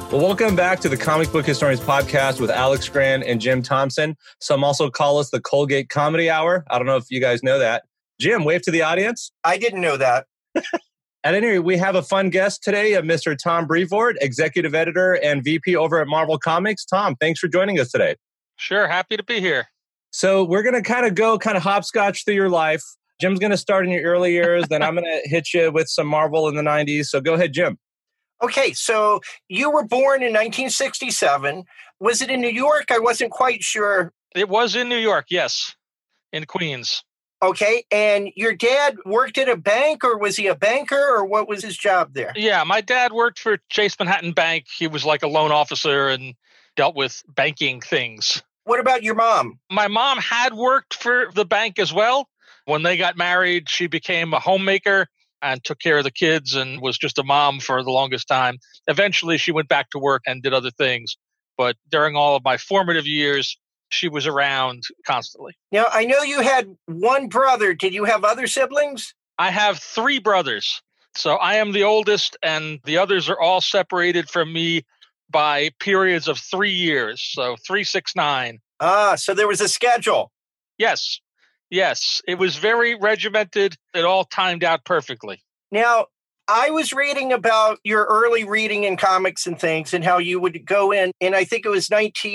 Well, welcome back to the Comic Book Historians Podcast with Alex Gran and Jim Thompson. Some also call us the Colgate Comedy Hour. I don't know if you guys know that. Jim, wave to the audience. I didn't know that. At any rate, we have a fun guest today, Mr. Tom Brevoort, Executive Editor and VP over at Marvel Comics. Tom, thanks for joining us today. Sure, happy to be here. So we're going to go hopscotch through your life. Jim's going to start in your early years, then I'm going to hit you with some Marvel in the 90s. So go ahead, Jim. Okay, so you were born in 1967. Was it in New York? I wasn't quite sure. It was in New York, yes, in Queens. Okay, and your dad worked at a bank, or was he a banker, or what was his job there? Yeah, my dad worked for Chase Manhattan Bank. He was like a loan officer and dealt with banking things. What about your mom? My mom had worked for the bank as well. When they got married, she became a homemaker and took care of the kids and was just a mom for the longest time. Eventually, she went back to work and did other things. But during all of my formative years, she was around constantly. Now, I know you had one brother. Did you have other siblings? I have 3 brothers. So I am the oldest, and the others are all separated from me by periods of 3 years. So 3, 6, 9. So there was a schedule. Yes. Yes, it was very regimented. It all timed out perfectly. Now, I was reading about your early reading in comics and things and how you would go in. And I think it was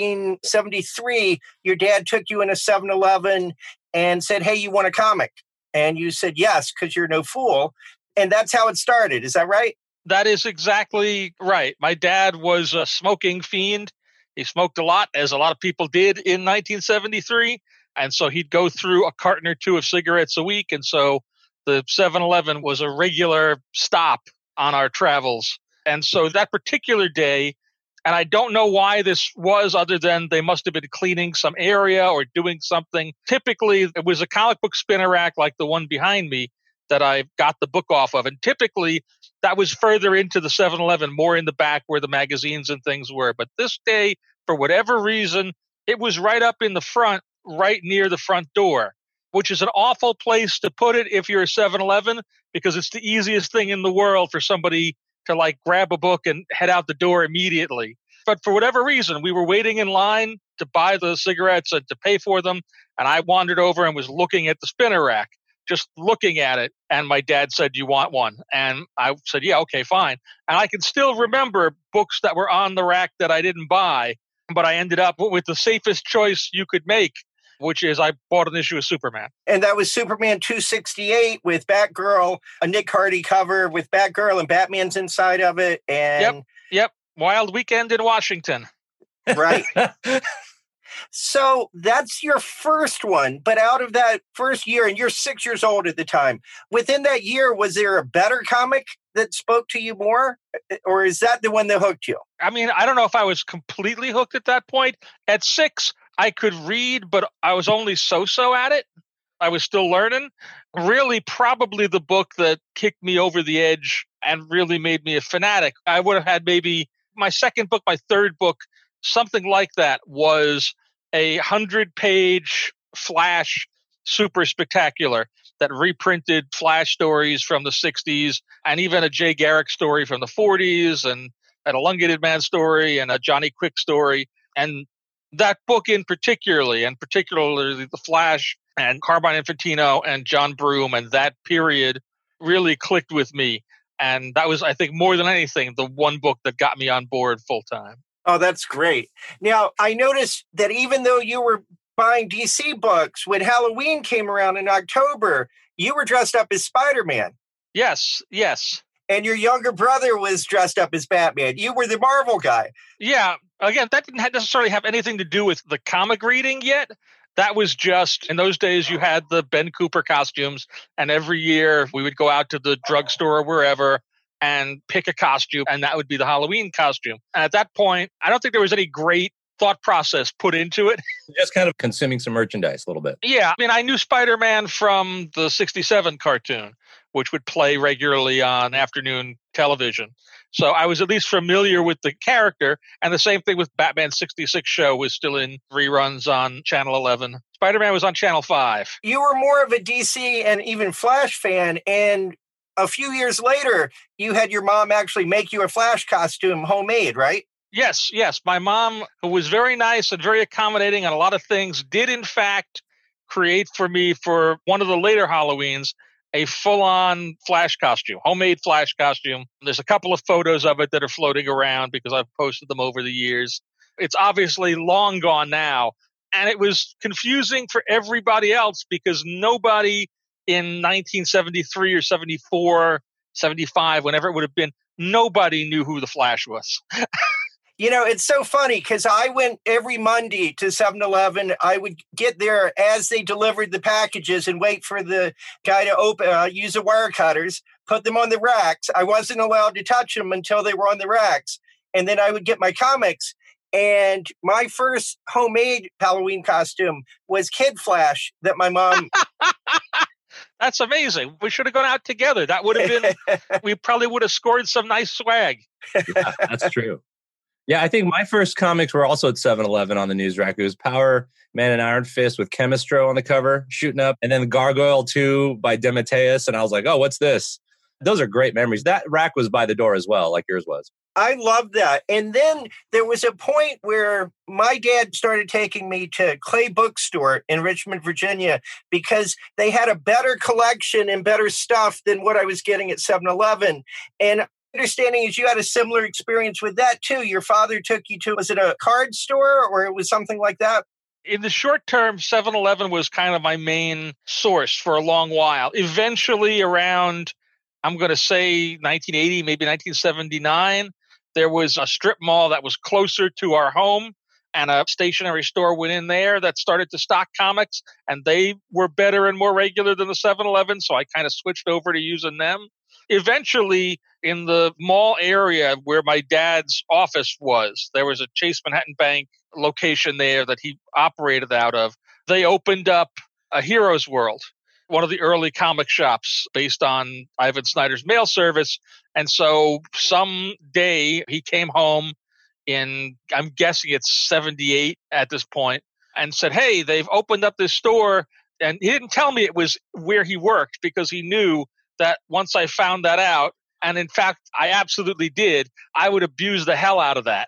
1973, your dad took you in a 7-Eleven and said, hey, you want a comic? And you said, yes, because you're no fool. And that's how it started. Is that right? That is exactly right. My dad was a smoking fiend. He smoked a lot, as a lot of people did in 1973. And so he'd go through a carton or 2 of cigarettes a week. And so the 7-Eleven was a regular stop on our travels. And so that particular day, and I don't know why this was other than they must have been cleaning some area or doing something. Typically, it was a comic book spinner rack like the one behind me that I got the book off of. And typically, that was further into the 7-Eleven, more in the back where the magazines and things were. But this day, for whatever reason, it was right up in the front, right near the front door, which is an awful place to put it if you're a 7-Eleven, because it's the easiest thing in the world for somebody to grab a book and head out the door immediately. But for whatever reason, we were waiting in line to buy the cigarettes and to pay for them. And I wandered over and was looking at the spinner rack, just looking at it. And my dad said, "Do you want one?" And I said, "Yeah, okay, fine." And I can still remember books that were on the rack that I didn't buy, but I ended up with the safest choice you could make, which is I bought an issue of Superman. And that was Superman 268 with Batgirl, a Nick Hardy cover with Batgirl and Batman's inside of it. And Yep. Wild Weekend in Washington. Right. So that's your first one. But out of that first year, and you're 6 years old at the time, within that year, was there a better comic that spoke to you more? Or is that the one that hooked you? I mean, I don't know if I was completely hooked at that point. At 6, I could read, but I was only so-so at it. I was still learning. Really, probably the book that kicked me over the edge and really made me a fanatic. I would have had maybe my second book, my third book, something like that, was a 100-page Flash super spectacular that reprinted Flash stories from the 60s and even a Jay Garrick story from the 40s and an Elongated Man story and a Johnny Quick story. And that book particularly the Flash and Carmine Infantino and John Broome and that period really clicked with me. And that was, I think, more than anything, the one book that got me on board full time. Oh, that's great. Now, I noticed that even though you were buying DC books, when Halloween came around in October, you were dressed up as Spider-Man. Yes. And your younger brother was dressed up as Batman. You were the Marvel guy. Yeah. Again, that didn't necessarily have anything to do with the comic reading yet. That was just, in those days, you had the Ben Cooper costumes, and every year we would go out to the drugstore or wherever and pick a costume, and that would be the Halloween costume. And at that point, I don't think there was any great thought process put into it. Just kind of consuming some merchandise a little bit. Yeah. I mean, I knew Spider-Man from the 67 cartoon, which would play regularly on afternoon television. So I was at least familiar with the character. And the same thing with Batman 66 show was still in reruns on Channel 11. Spider-Man was on Channel 5. You were more of a DC and even Flash fan. And a few years later, you had your mom actually make you a Flash costume homemade, right? Yes, yes. My mom, who was very nice and very accommodating on a lot of things, did in fact create for me for one of the later Halloweens a full-on Flash costume, homemade Flash costume. There's a couple of photos of it that are floating around because I've posted them over the years. It's obviously long gone now, and it was confusing for everybody else because nobody in 1973 or 74, 75, whenever it would have been, nobody knew who the Flash was. You know, it's so funny because I went every Monday to 7-Eleven. I would get there as they delivered the packages and wait for the guy to open, use the wire cutters, put them on the racks. I wasn't allowed to touch them until they were on the racks. And then I would get my comics. And my first homemade Halloween costume was Kid Flash that my mom... That's amazing. We should have gone out together. That would have been, we probably would have scored some nice swag. Yeah, that's true. Yeah, I think my first comics were also at 7-Eleven on the news rack. It was Power Man and Iron Fist with Chemistro on the cover, shooting up, and then Gargoyle 2 by DeMatteis. And I was like, oh, what's this? Those are great memories. That rack was by the door as well, like yours was. I love that. And then there was a point where my dad started taking me to Clay Bookstore in Richmond, Virginia, because they had a better collection and better stuff than what I was getting at 7-Eleven. And understanding is you had a similar experience with that too. Your father took you to, was it a card store or it was something like that? In the short term, 7-Eleven was kind of my main source for a long while. Eventually around, I'm going to say 1980, maybe 1979, there was a strip mall that was closer to our home and a stationery store went in there that started to stock comics, and they were better and more regular than the 7-Eleven, so I kind of switched over to using them. Eventually, in the mall area where my dad's office was, there was a Chase Manhattan Bank location there that he operated out of. They opened up a Heroes World, one of the early comic shops based on Ivan Snyder's mail service. And so some day he came home in, I'm guessing it's 78 at this point, and said, hey, they've opened up this store. And he didn't tell me it was where he worked because he knew that once I found that out, and in fact, I absolutely did, I would abuse the hell out of that.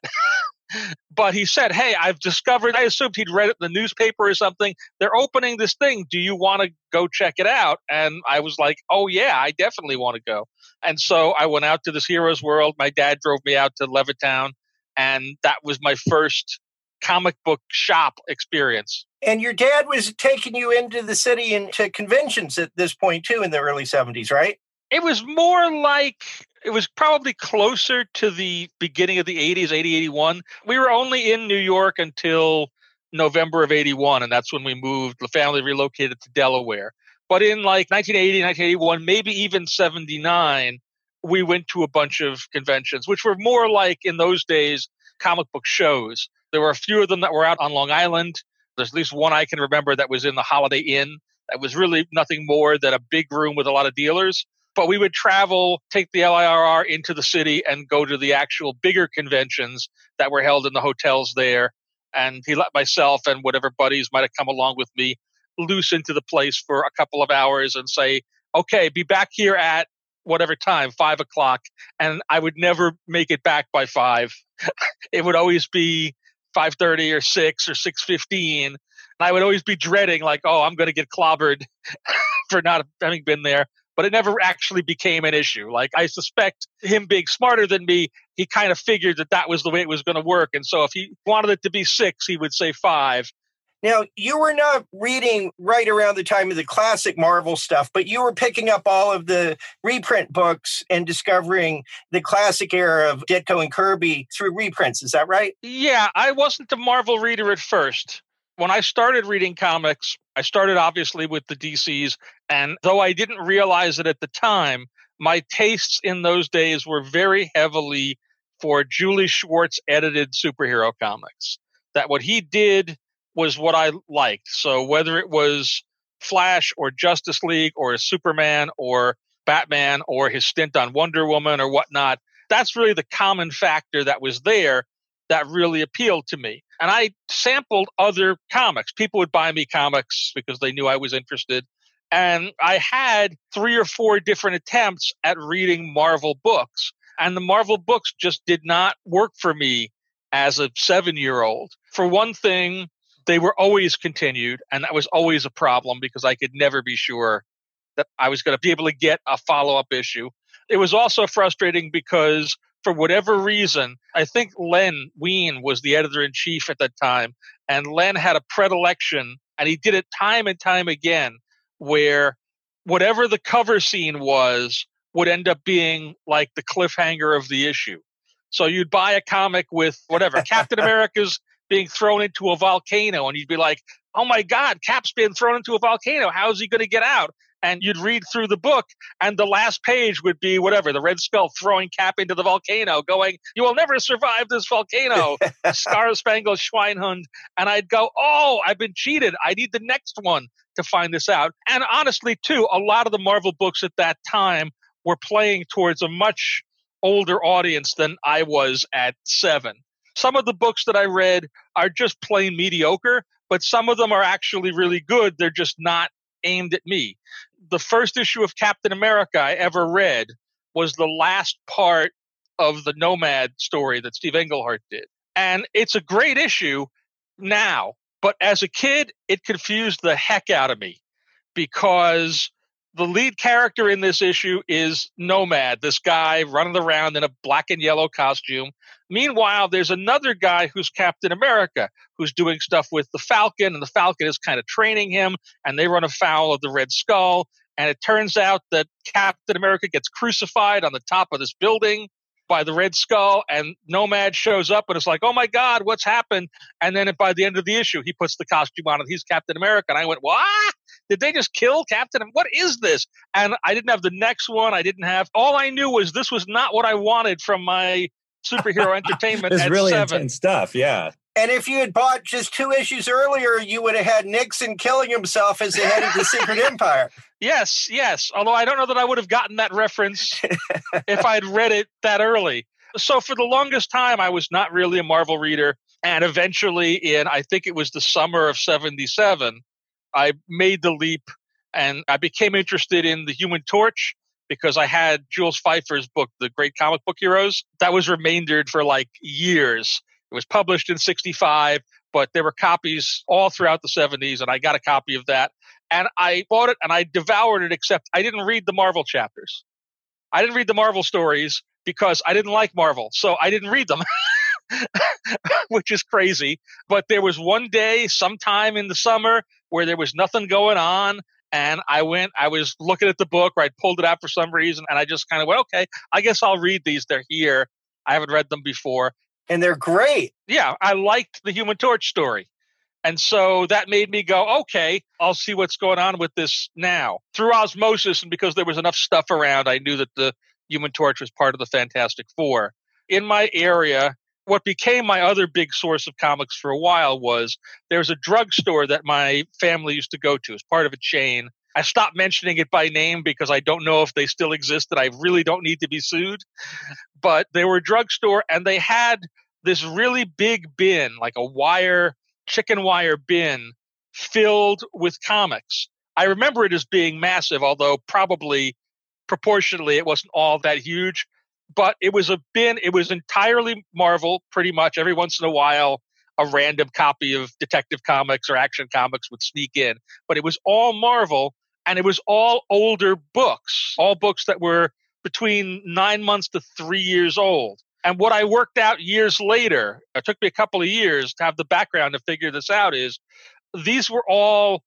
But he said, hey, I've discovered, I assumed he'd read it in the newspaper or something. They're opening this thing. Do you want to go check it out? And I was like, oh, yeah, I definitely want to go. And so I went out to this Heroes World. My dad drove me out to Levittown, and that was my first comic book shop experience. And your dad was taking you into the city and to conventions at this point, too, in the early 70s, right? It was more like, it was probably closer to the beginning of the 80s, 80, 81. We were only in New York until November of 81, and that's when we moved. The family relocated to Delaware. But in like 1980, 1981, maybe even 79, we went to a bunch of conventions, which were more like, in those days, comic book shows. There were a few of them that were out on Long Island. There's at least one I can remember that was in the Holiday Inn. That was really nothing more than a big room with a lot of dealers. But we would travel, take the LIRR into the city and go to the actual bigger conventions that were held in the hotels there. And he let myself and whatever buddies might have come along with me loose into the place for a couple of hours and say, okay, be back here at whatever time, 5 o'clock. And I would never make it back by 5. It would always be 5:30 or 6 or 6:15. And I would always be dreading like, oh, I'm going to get clobbered for not having been there. But it never actually became an issue. Like, I suspect him being smarter than me, he kind of figured that that was the way it was going to work. And so if he wanted it to be 6, he would say 5. Now, you were not reading right around the time of the classic Marvel stuff, but you were picking up all of the reprint books and discovering the classic era of Ditko and Kirby through reprints. Is that right? Yeah, I wasn't a Marvel reader at first. When I started reading comics, I started obviously with the DCs, and though I didn't realize it at the time, my tastes in those days were very heavily for Julie Schwartz edited superhero comics. That what he did was what I liked. So whether it was Flash or Justice League or Superman or Batman or his stint on Wonder Woman or whatnot, that's really the common factor that was there that really appealed to me. And I sampled other comics. People would buy me comics because they knew I was interested. And I had 3 or 4 different attempts at reading Marvel books. And the Marvel books just did not work for me as a 7-year-old. For one thing, they were always continued, and that was always a problem because I could never be sure that I was going to be able to get a follow-up issue. It was also frustrating because for whatever reason, I think Len Wein was the editor-in-chief at that time, and Len had a predilection, and he did it time and time again, where whatever the cover scene was would end up being like the cliffhanger of the issue. So you'd buy a comic with whatever, Captain America's being thrown into a volcano, and you'd be like, oh my God, Cap's been thrown into a volcano. How is he going to get out? And you'd read through the book, and the last page would be whatever, the Red Skull throwing Cap into the volcano, going, you will never survive this volcano, Star-Spangled Schweinhund. And I'd go, oh, I've been cheated. I need the next one to find this out. And honestly, too, a lot of the Marvel books at that time were playing towards a much older audience than I was at 7. Some of the books that I read are just plain mediocre, but some of them are actually really good. They're just not aimed at me. The first issue of Captain America I ever read was the last part of the Nomad story that Steve Englehart did. And it's a great issue now, but as a kid, it confused the heck out of me because the lead character in this issue is Nomad, this guy running around in a black and yellow costume. Meanwhile, there's another guy who's Captain America, who's doing stuff with the Falcon, and the Falcon is kind of training him, and they run afoul of the Red Skull. And it turns out that Captain America gets crucified on the top of this building by the Red Skull, and Nomad shows up and it's like, oh my God, what's happened? And then by the end of the issue, he puts the costume on and he's Captain America. And I went, what? Did they just kill Captain? What is this? And I didn't have the next one. All I knew was this was not what I wanted from my superhero entertainment It's at really 7. intense stuff, yeah. And if you had bought just 2 issues earlier, you would have had Nixon killing himself as the head of the Secret Empire. Yes. Although I don't know that I would have gotten that reference if I'd read it that early. So for the longest time, I was not really a Marvel reader. And eventually I think it was the summer of 77, I made the leap and I became interested in the Human Torch because I had Jules Feiffer's book, The Great Comic Book Heroes. That was remaindered for like years. It was published in 65, but there were copies all throughout the 70s, and I got a copy of that. And I bought it and I devoured it, except I didn't read the Marvel chapters. I didn't read the Marvel stories because I didn't like Marvel, so I didn't read them, which is crazy. But there was one day, sometime in the summer, where there was nothing going on, and I was looking at the book, or I pulled it out for some reason, and I just kind of went, okay, I guess I'll read these. They're here. I haven't read them before. And they're great. Yeah, I liked the Human Torch story. And so that made me go, okay, I'll see what's going on with this now. Through osmosis, and because there was enough stuff around, I knew that the Human Torch was part of the Fantastic Four. In my area, what became my other big source of comics for a while was there's a drugstore that my family used to go to as part of a chain. I stopped mentioning it by name because I don't know if they still exist and I really don't need to be sued. But they were a drugstore and they had this really big bin, like a chicken wire bin filled with comics. I remember it as being massive, although probably proportionally it wasn't all that huge. But it was a bin. It was entirely Marvel, pretty much. Every once in a while, a random copy of Detective Comics or Action Comics would sneak in. But it was all Marvel, and it was all older books, all books that were between 9 months to 3 years old. And what I worked out years later, it took me a couple of years to have the background to figure this out, is these were all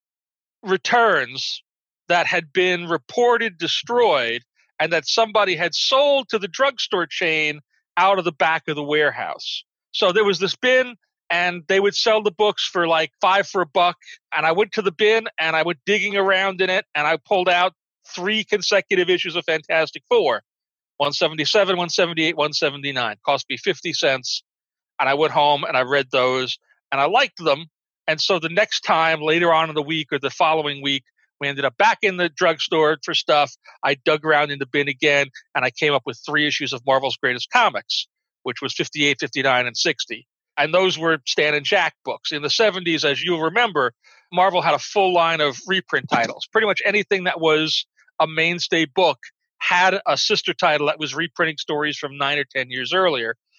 returns that had been reported destroyed and that somebody had sold to the drugstore chain out of the back of the warehouse. So there was this bin, and they would sell the books for like $5 for a buck. And I went to the bin and I went digging around in it, and I pulled out 3 consecutive issues of Fantastic Four. 177, 178, 179. Cost me 50 cents. And I went home and I read those and I liked them. And so the next time, later on in the week or the following week, we ended up back in the drugstore for stuff. I dug around in the bin again and I came up with 3 issues of Marvel's Greatest Comics, which was 58, 59, and 60. And those were Stan and Jack books. In the 70s, as you'll remember, Marvel had a full line of reprint titles. Pretty much anything that was a mainstay book had a sister title that was reprinting stories from 9 or 10 years earlier.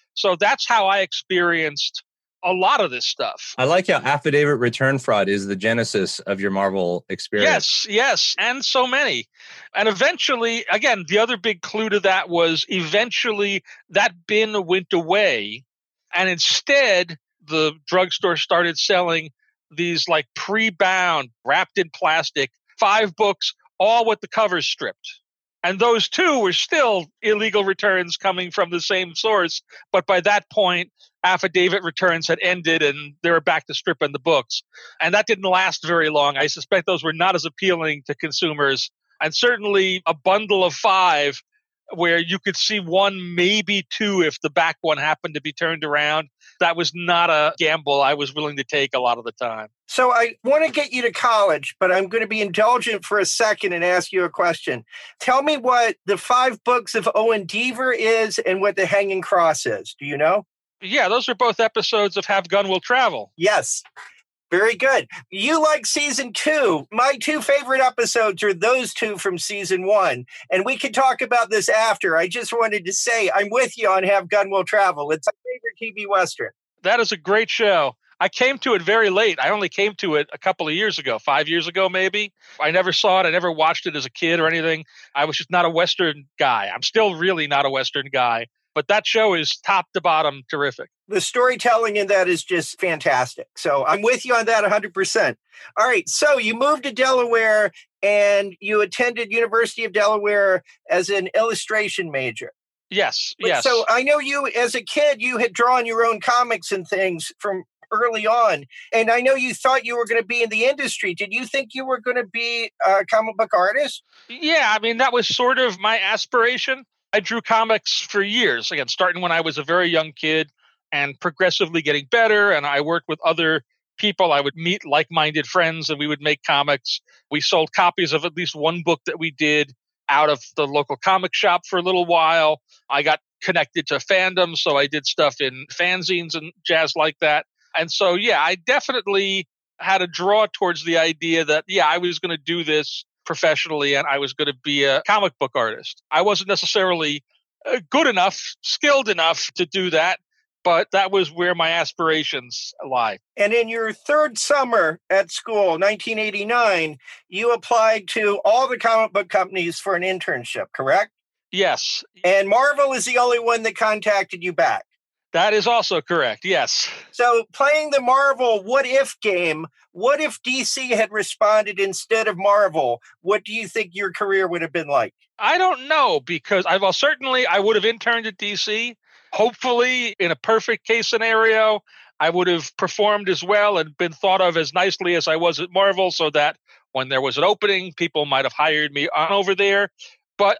So that's how I experienced a lot of this stuff. I like how affidavit return fraud is the genesis of your Marvel experience. Yes, and so many. And eventually, again, the other big clue to that was eventually that bin went away, and instead the drugstore started selling these like pre-bound, wrapped in plastic, 5 books, all with the covers stripped. And those 2 were still illegal returns coming from the same source. But by that point, affidavit returns had ended and they were back to stripping the books. And that didn't last very long. I suspect those were not as appealing to consumers. And certainly a bundle of 5 where you could see 1, maybe 2 if the back one happened to be turned around. That was not a gamble I was willing to take a lot of the time. So I want to get you to college, but I'm going to be indulgent for a second and ask you a question. Tell me what the 5 books of Owen Deaver is and what the Hanging Cross is. Do you know? Yeah, those are both episodes of Have Gun Will Travel. Yes. Very good. You like season 2. My 2 favorite episodes are those 2 from season 1. And we can talk about this after. I just wanted to say I'm with you on Have Gun Will Travel. It's my favorite TV Western. That is a great show. I came to it very late. I only came to it a couple of years ago, 5 years ago, maybe. I never saw it. I never watched it as a kid or anything. I was just not a Western guy. I'm still really not a Western guy. But that show is top to bottom terrific. The storytelling in that is just fantastic. So I'm with you on that 100%. All right. So you moved to Delaware and you attended University of Delaware as an illustration major. Yes. So I know you, as a kid, you had drawn your own comics and things from early on. And I know you thought you were going to be in the industry. Did you think you were going to be a comic book artist? Yeah. I mean, that was sort of my aspiration. I drew comics for years, again, starting when I was a very young kid and progressively getting better. And I worked with other people. I would meet like-minded friends and we would make comics. We sold copies of at least one book that we did out of the local comic shop for a little while. I got connected to fandom, so I did stuff in fanzines and jazz like that. And so, yeah, I definitely had a draw towards the idea that, yeah, I was going to do this professionally and I was going to be a comic book artist. I wasn't necessarily good enough, skilled enough to do that, but that was where my aspirations lie. And in your 3rd summer at school, 1989, you applied to all the comic book companies for an internship, correct? Yes. And Marvel is the only one that contacted you back. That is also correct, yes. So playing the Marvel what if game, what if DC had responded instead of Marvel? What do you think your career would have been like? I don't know, because certainly I would have interned at DC. Hopefully, in a perfect case scenario, I would have performed as well and been thought of as nicely as I was at Marvel, so that when there was an opening, people might have hired me on over there. But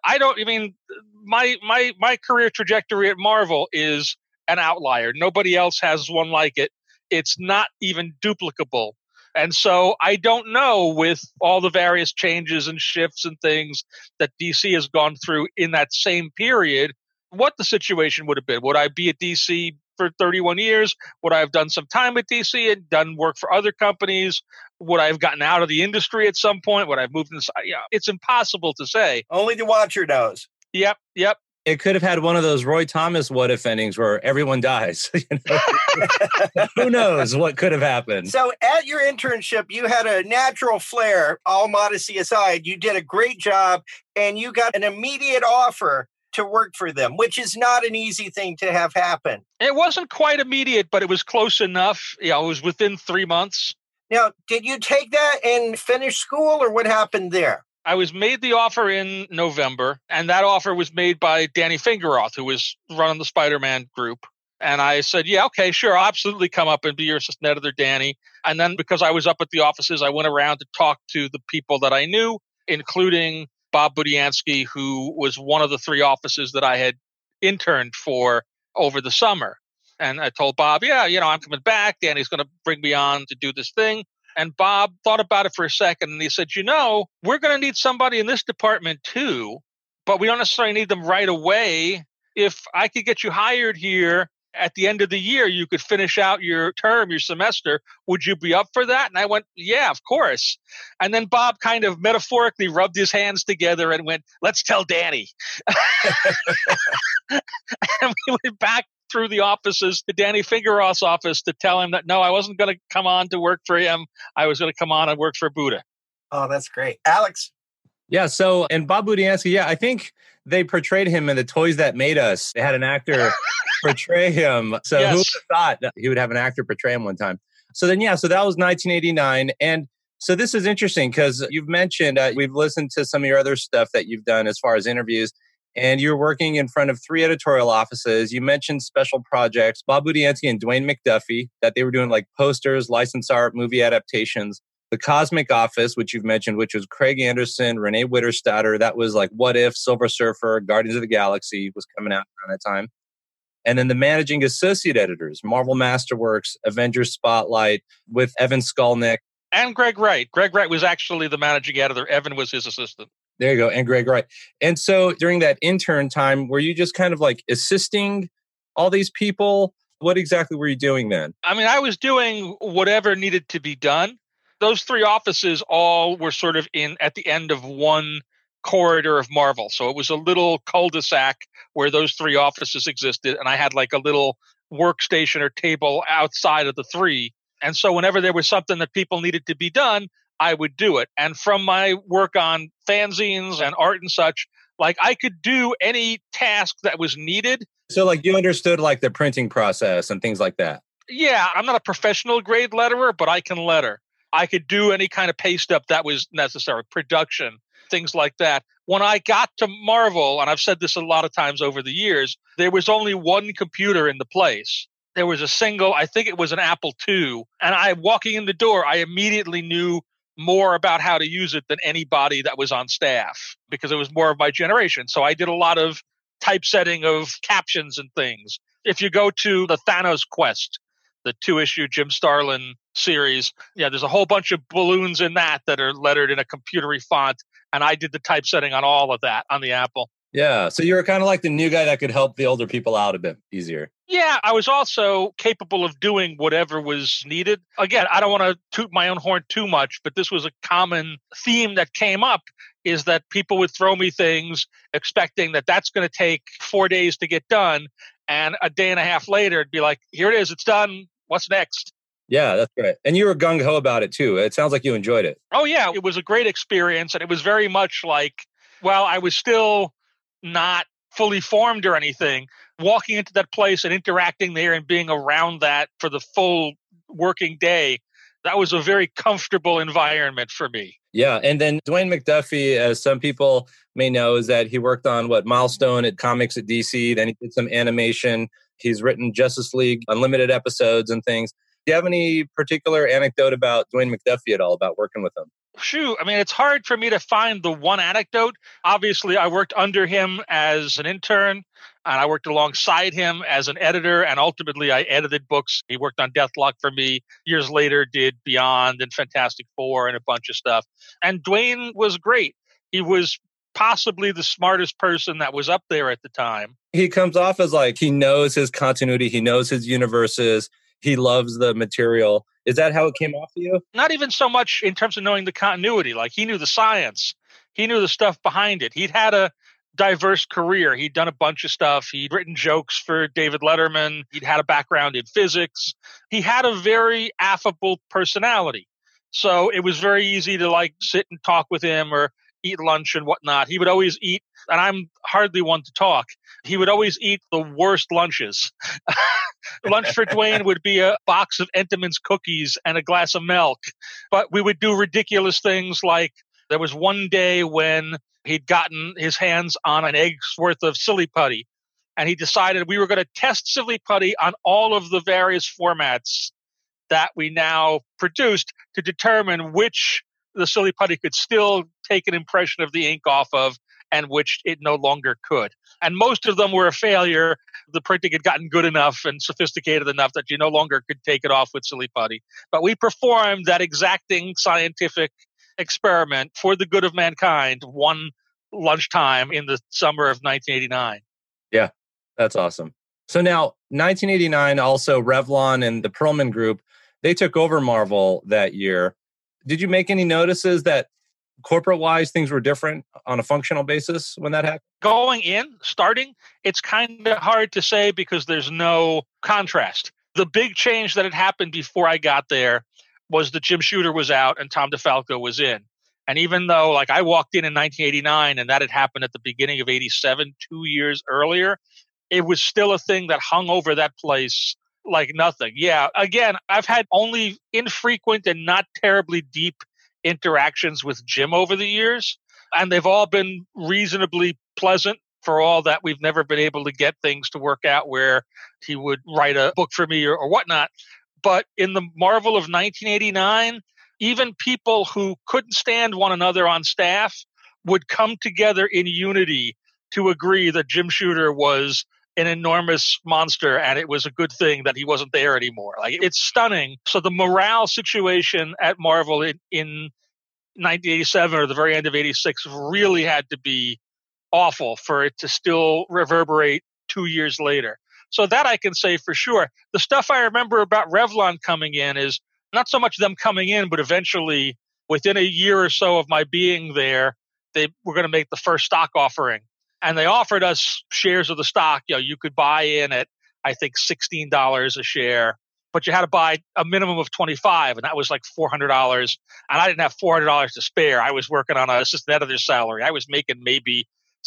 my career trajectory at Marvel is an outlier. Nobody else has one like it. It's not even duplicable. And so I don't know, with all the various changes and shifts and things that DC has gone through in that same period, what the situation would have been. Would I be at DC for 31 years? Would I have done some time at DC and done work for other companies? Would I have gotten out of the industry at some point? Would I have moved inside? Yeah, it's impossible to say. Only the watcher knows. Yep. It could have had one of those Roy Thomas what if endings where everyone dies. Who knows what could have happened? So at your internship, you had a natural flair, all modesty aside. You did a great job and you got an immediate offer to work for them, which is not an easy thing to have happen. It wasn't quite immediate, but it was close enough. It was within 3 months. Now, did you take that and finish school, or what happened there? I was made the offer in November, and that offer was made by Danny Fingeroth, who was running the Spider-Man group. And I said, yeah, okay, sure, I'll absolutely come up and be your assistant editor, Danny. And then because I was up at the offices, I went around to talk to the people that I knew, including Bob Budiansky, who was one of the 3 offices that I had interned for over the summer. And I told Bob, yeah, I'm coming back. Danny's going to bring me on to do this thing. And Bob thought about it for a second, and he said, we're going to need somebody in this department too, but we don't necessarily need them right away. If I could get you hired here at the end of the year, you could finish out your term, your semester. Would you be up for that? And I went, yeah, of course. And then Bob kind of metaphorically rubbed his hands together and went, let's tell Danny. And we went back through the offices to Danny Fingeroth's office to tell him that, no, I wasn't going to come on to work for him. I was going to come on and work for Buddha. Oh, that's great. Alex? Yeah, so, and Bob Budiansky, I think they portrayed him in The Toys That Made Us. They had an actor portray him. So Yes. who would have thought that he would have an actor portray him one time? So then, so that was 1989. And so this is interesting because you've mentioned, we've listened to some of your other stuff that you've done as far as interviews, and you're working in front of 3 editorial offices. You mentioned special projects, Bob Budiansky and Dwayne McDuffie, that they were doing like posters, licensed art, movie adaptations. The Cosmic Office, which you've mentioned, which was Craig Anderson, Renee Witterstatter. That was like What If, Silver Surfer, Guardians of the Galaxy was coming out around that time. And then the managing associate editors, Marvel Masterworks, Avengers Spotlight, with Evan Skolnick. And Greg Wright. Greg Wright was actually the managing editor. Evan was his assistant. There you go. And Greg Wright. And so during that intern time, were you just kind of like assisting all these people? What exactly were you doing then? I mean, I was doing whatever needed to be done. Those 3 offices all were sort of at the end of one corridor of Marvel. So it was a little cul-de-sac where those 3 offices existed. And I had like a little workstation or table outside of the 3. And so whenever there was something that people needed to be done, I would do it. And from my work on fanzines and art and such, like I could do any task that was needed. So like you understood like the printing process and things like that. Yeah, I'm not a professional grade letterer, but I can letter. I could do any kind of paste up that was necessary, production, things like that. When I got to Marvel, and I've said this a lot of times over the years, there was only one computer in the place. There was a single, I think it was an Apple II. And walking in the door, I immediately knew more about how to use it than anybody that was on staff because it was more of my generation. So I did a lot of typesetting of captions and things. If you go to the Thanos Quest, the 2-issue Jim Starlin series, there's a whole bunch of balloons in that are lettered in a computery font. And I did the typesetting on all of that on the Apple. Yeah. So you were kind of like the new guy that could help the older people out a bit easier. Yeah, I was also capable of doing whatever was needed. Again, I don't want to toot my own horn too much, but this was a common theme that came up is that people would throw me things expecting that that's going to take 4 days to get done. And a day and a half later, it'd be like, here it is, it's done. What's next? Yeah, that's great. And you were gung-ho about it too. It sounds like you enjoyed it. Oh, yeah. It was a great experience. And it was very much like, well, I was still not fully formed or anything. Walking into that place and interacting there and being around that for the full working day, that was a very comfortable environment for me. Yeah. And then Dwayne McDuffie, as some people may know, is that he worked on Milestone at Comics at DC. Then he did some animation. He's written Justice League Unlimited episodes and things. Do you have any particular anecdote about Dwayne McDuffie at all, about working with him? Shoot, I mean, it's hard for me to find the one anecdote. Obviously, I worked under him as an intern, and I worked alongside him as an editor, and ultimately I edited books. He worked on Deathlock for me. Years later, did Beyond and Fantastic Four and a bunch of stuff. And Dwayne was great. He was possibly the smartest person that was up there at the time. He comes off as like he knows his continuity, he knows his universes, he loves the material. Is that how it came off to you? Not even so much in terms of knowing the continuity. Like he knew the science. He knew the stuff behind it. He'd had a diverse career. He'd done a bunch of stuff. He'd written jokes for David Letterman. He'd had a background in physics. He had a very affable personality. So it was very easy to like sit and talk with him or eat lunch and whatnot. He would always eat, and I'm hardly one to talk. He would always eat the worst lunches. Lunch for Dwayne would be a box of Entenmann's cookies and a glass of milk. But we would do ridiculous things like there was one day when he'd gotten his hands on an egg's worth of Silly Putty, and he decided we were going to test Silly Putty on all of the various formats that we now produced to determine which the Silly Putty could still take an impression of the ink off of and which it no longer could. And most of them were a failure. The printing had gotten good enough and sophisticated enough that you no longer could take it off with Silly Putty. But we performed that exacting scientific experiment for the good of mankind one lunchtime in the summer of 1989. Yeah, that's awesome. So now, 1989, also Revlon and the Perlman Group, they took over Marvel that year. Did you make any notices that corporate-wise, things were different on a functional basis when that happened? Going in, starting, it's kind of hard to say because there's no contrast. The big change that had happened before I got there was that Jim Shooter was out and Tom DeFalco was in. And even though I walked in 1989 and that had happened at the beginning of 87, 2 years earlier, it was still a thing that hung over that place like nothing. Yeah, again, I've had only infrequent and not terribly deep interactions with Jim over the years, and they've all been reasonably pleasant for all that we've never been able to get things to work out where he would write a book for me or whatnot. But in the Marvel of 1989, even people who couldn't stand one another on staff would come together in unity to agree that Jim Shooter was an enormous monster and it was a good thing that he wasn't there anymore. It's stunning. So the morale situation at Marvel in 1987 or the very end of 86 really had to be awful for it to still reverberate 2 years later. So that I can say for sure. The stuff I remember about Revlon coming in is not so much them coming in, but eventually within a year or so of my being there, they were going to make the first stock offering. And they offered us shares of the stock. You could buy in at, I think, $16 a share, but you had to buy a minimum of $25, and that was like $400. And I didn't have $400 to spare. I was working on an assistant editor's salary. I was making maybe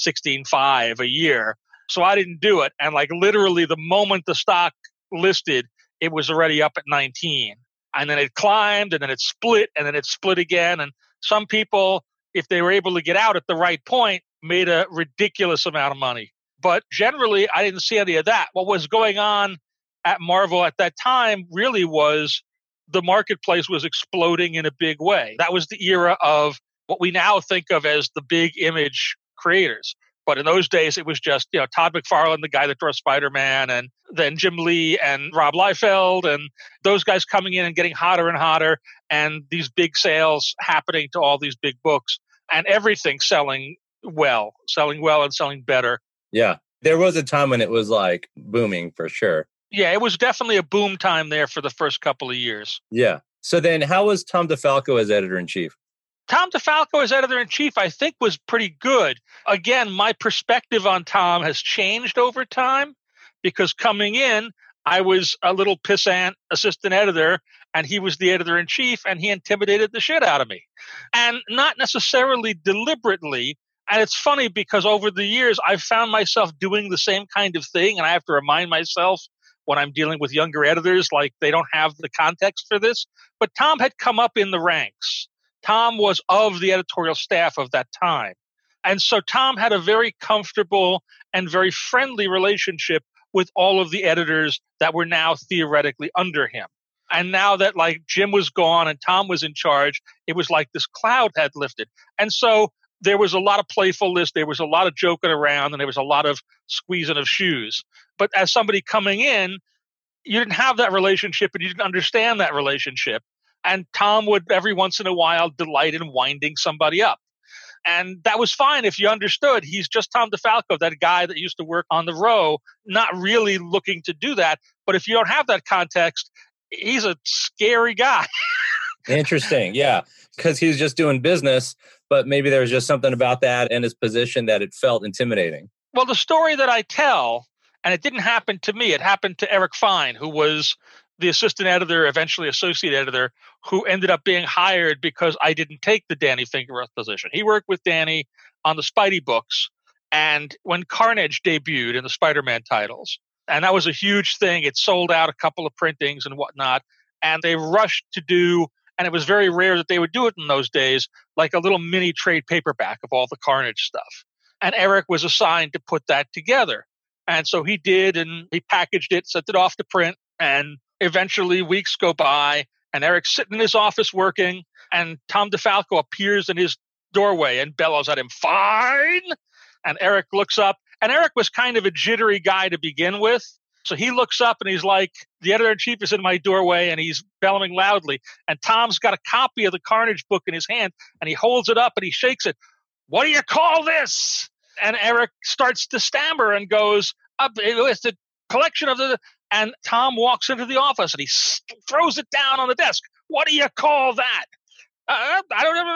$16.5 a year. So I didn't do it. And literally the moment the stock listed, it was already up at 19. And then it climbed, and then it split, and then it split again. And some people, if they were able to get out at the right point, made a ridiculous amount of money. But generally, I didn't see any of that. What was going on at Marvel at that time really was the marketplace was exploding in a big way. That was the era of what we now think of as the big image creators. But in those days, it was just, Todd McFarlane, the guy that draws Spider-Man, and then Jim Lee and Rob Liefeld, and those guys coming in and getting hotter and hotter, and these big sales happening to all these big books, and everything selling well and selling better. Yeah. There was a time when it was booming for sure. Yeah, it was definitely a boom time there for the first couple of years. Yeah. So then how was Tom DeFalco as editor-in-chief? Tom DeFalco as editor-in-chief, I think, was pretty good. Again, my perspective on Tom has changed over time because coming in, I was a little pissant assistant editor and he was the editor-in-chief and he intimidated the shit out of me. And not necessarily deliberately. And it's funny because over the years, I've found myself doing the same kind of thing. And I have to remind myself when I'm dealing with younger editors, they don't have the context for this. But Tom had come up in the ranks. Tom was of the editorial staff of that time. And so Tom had a very comfortable and very friendly relationship with all of the editors that were now theoretically under him. And now that Jim was gone and Tom was in charge, it was like this cloud had lifted. And so there was a lot of playfulness, there was a lot of joking around, and there was a lot of squeezing of shoes. But as somebody coming in, you didn't have that relationship and you didn't understand that relationship. And Tom would every once in a while delight in winding somebody up. And that was fine if you understood. He's just Tom DeFalco, that guy that used to work on the row, not really looking to do that. But if you don't have that context, he's a scary guy. Interesting. Yeah. Because he was just doing business, but maybe there was just something about that and his position that it felt intimidating. Well, the story that I tell, and it didn't happen to me, it happened to Eric Fine, who was the assistant editor, eventually associate editor, who ended up being hired because I didn't take the Danny Fingeroth position. He worked with Danny on the Spidey books, and when Carnage debuted in the Spider-Man titles, and that was a huge thing. It sold out a couple of printings and whatnot, and they rushed to do, and it was very rare that they would do it in those days, a little mini trade paperback of all the Carnage stuff. And Eric was assigned to put that together. And so he did, and he packaged it, sent it off to print, and eventually weeks go by, and Eric's sitting in his office working, and Tom DeFalco appears in his doorway and bellows at him, "Fine!" And Eric looks up, and Eric was kind of a jittery guy to begin with. So he looks up and he's like, the editor-in-chief is in my doorway, and he's bellowing loudly. And Tom's got a copy of the Carnage book in his hand, and he holds it up and he shakes it. "What do you call this?" And Eric starts to stammer and goes, "It's the collection of the..." And Tom walks into the office and he throws it down on the desk. "What do you call that?" "I don't know."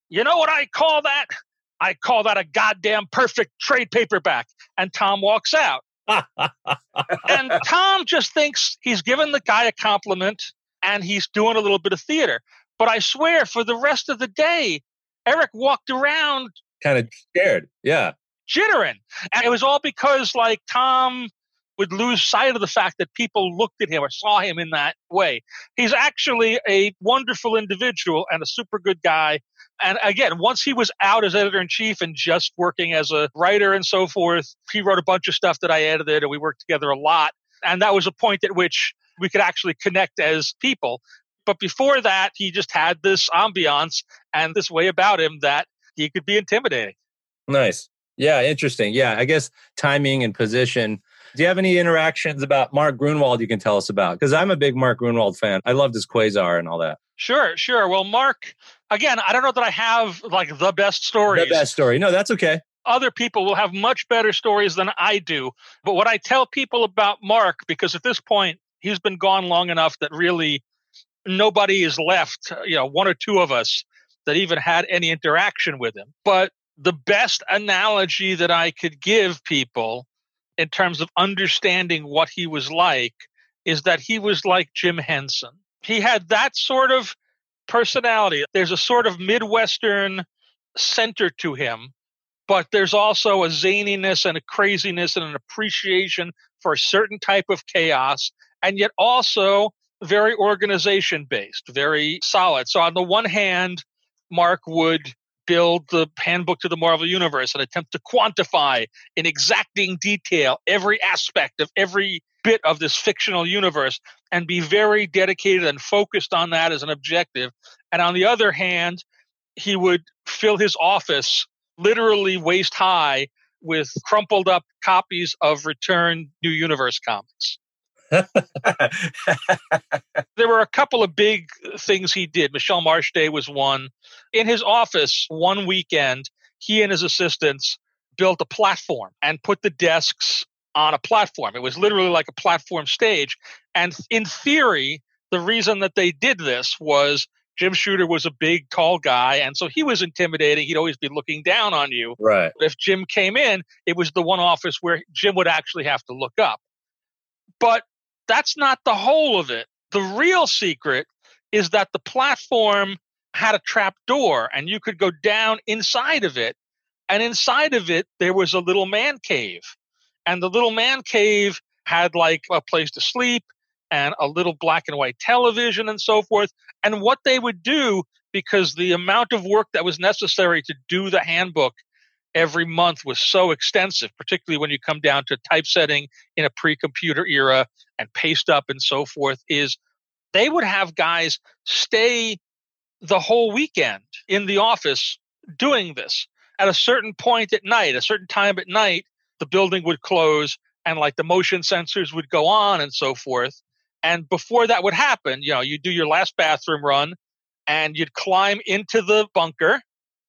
You know what I call that? I call that a goddamn perfect trade paperback. And Tom walks out. And Tom just thinks he's given the guy a compliment and he's doing a little bit of theater. But I swear, for the rest of the day, Eric walked around kind of scared. Yeah. Jittering. And it was all because, like, Tom would lose sight of the fact that people looked at him or saw him in that way. He's actually a wonderful individual and a super good guy. And again, once he was out as editor-in-chief and just working as a writer and so forth, he wrote a bunch of stuff that I edited, and we worked together a lot. And that was a point at which we could actually connect as people. But before that, he just had this ambiance and this way about him that he could be intimidating. Nice. Yeah, interesting. Yeah, I guess timing and position. Do you have any interactions about Mark Grunwald you can tell us about? Because I'm a big Mark Grunwald fan. I loved his Quasar and all that. Sure. Well, Mark, again, I don't know that I have like the best stories. The best story. No, that's okay. Other people will have much better stories than I do. But what I tell people about Mark, because at this point, he's been gone long enough that really nobody is left, one or two of us that even had any interaction with him. But the best analogy that I could give people in terms of understanding what he was like is that he was like Jim Henson. He had that sort of personality. There's a sort of Midwestern center to him, but there's also a zaniness and a craziness and an appreciation for a certain type of chaos, and yet also very organization-based, very solid. So on the one hand, Mark would build the handbook to the Marvel Universe and attempt to quantify in exacting detail every aspect of every bit of this fictional universe and be very dedicated and focused on that as an objective. And on the other hand, he would fill his office literally waist high with crumpled up copies of Return New Universe comics. There were a couple of big things he did. Michelle Marsh Day was one. In his office, one weekend, he and his assistants built a platform and put the desks on a platform. It was literally like a platform stage. And in theory, the reason that they did this was Jim Shooter was a big, tall guy, and so he was intimidating. He'd always be looking down on you. Right. But if Jim came in, it was the one office where Jim would actually have to look up. But that's not the whole of it. The real secret is that the platform had a trap door and you could go down inside of it. And inside of it, there was a little man cave. And the little man cave had like a place to sleep and a little black and white television and so forth. And what they would do, because the amount of work that was necessary to do the handbook every month was so extensive, particularly when you come down to typesetting in a pre-computer era and paste up and so forth, is they would have guys stay the whole weekend in the office doing this. At a certain point at night, a certain time at night, the building would close and like the motion sensors would go on and so forth. And before that would happen, you do your last bathroom run and you'd climb into the bunker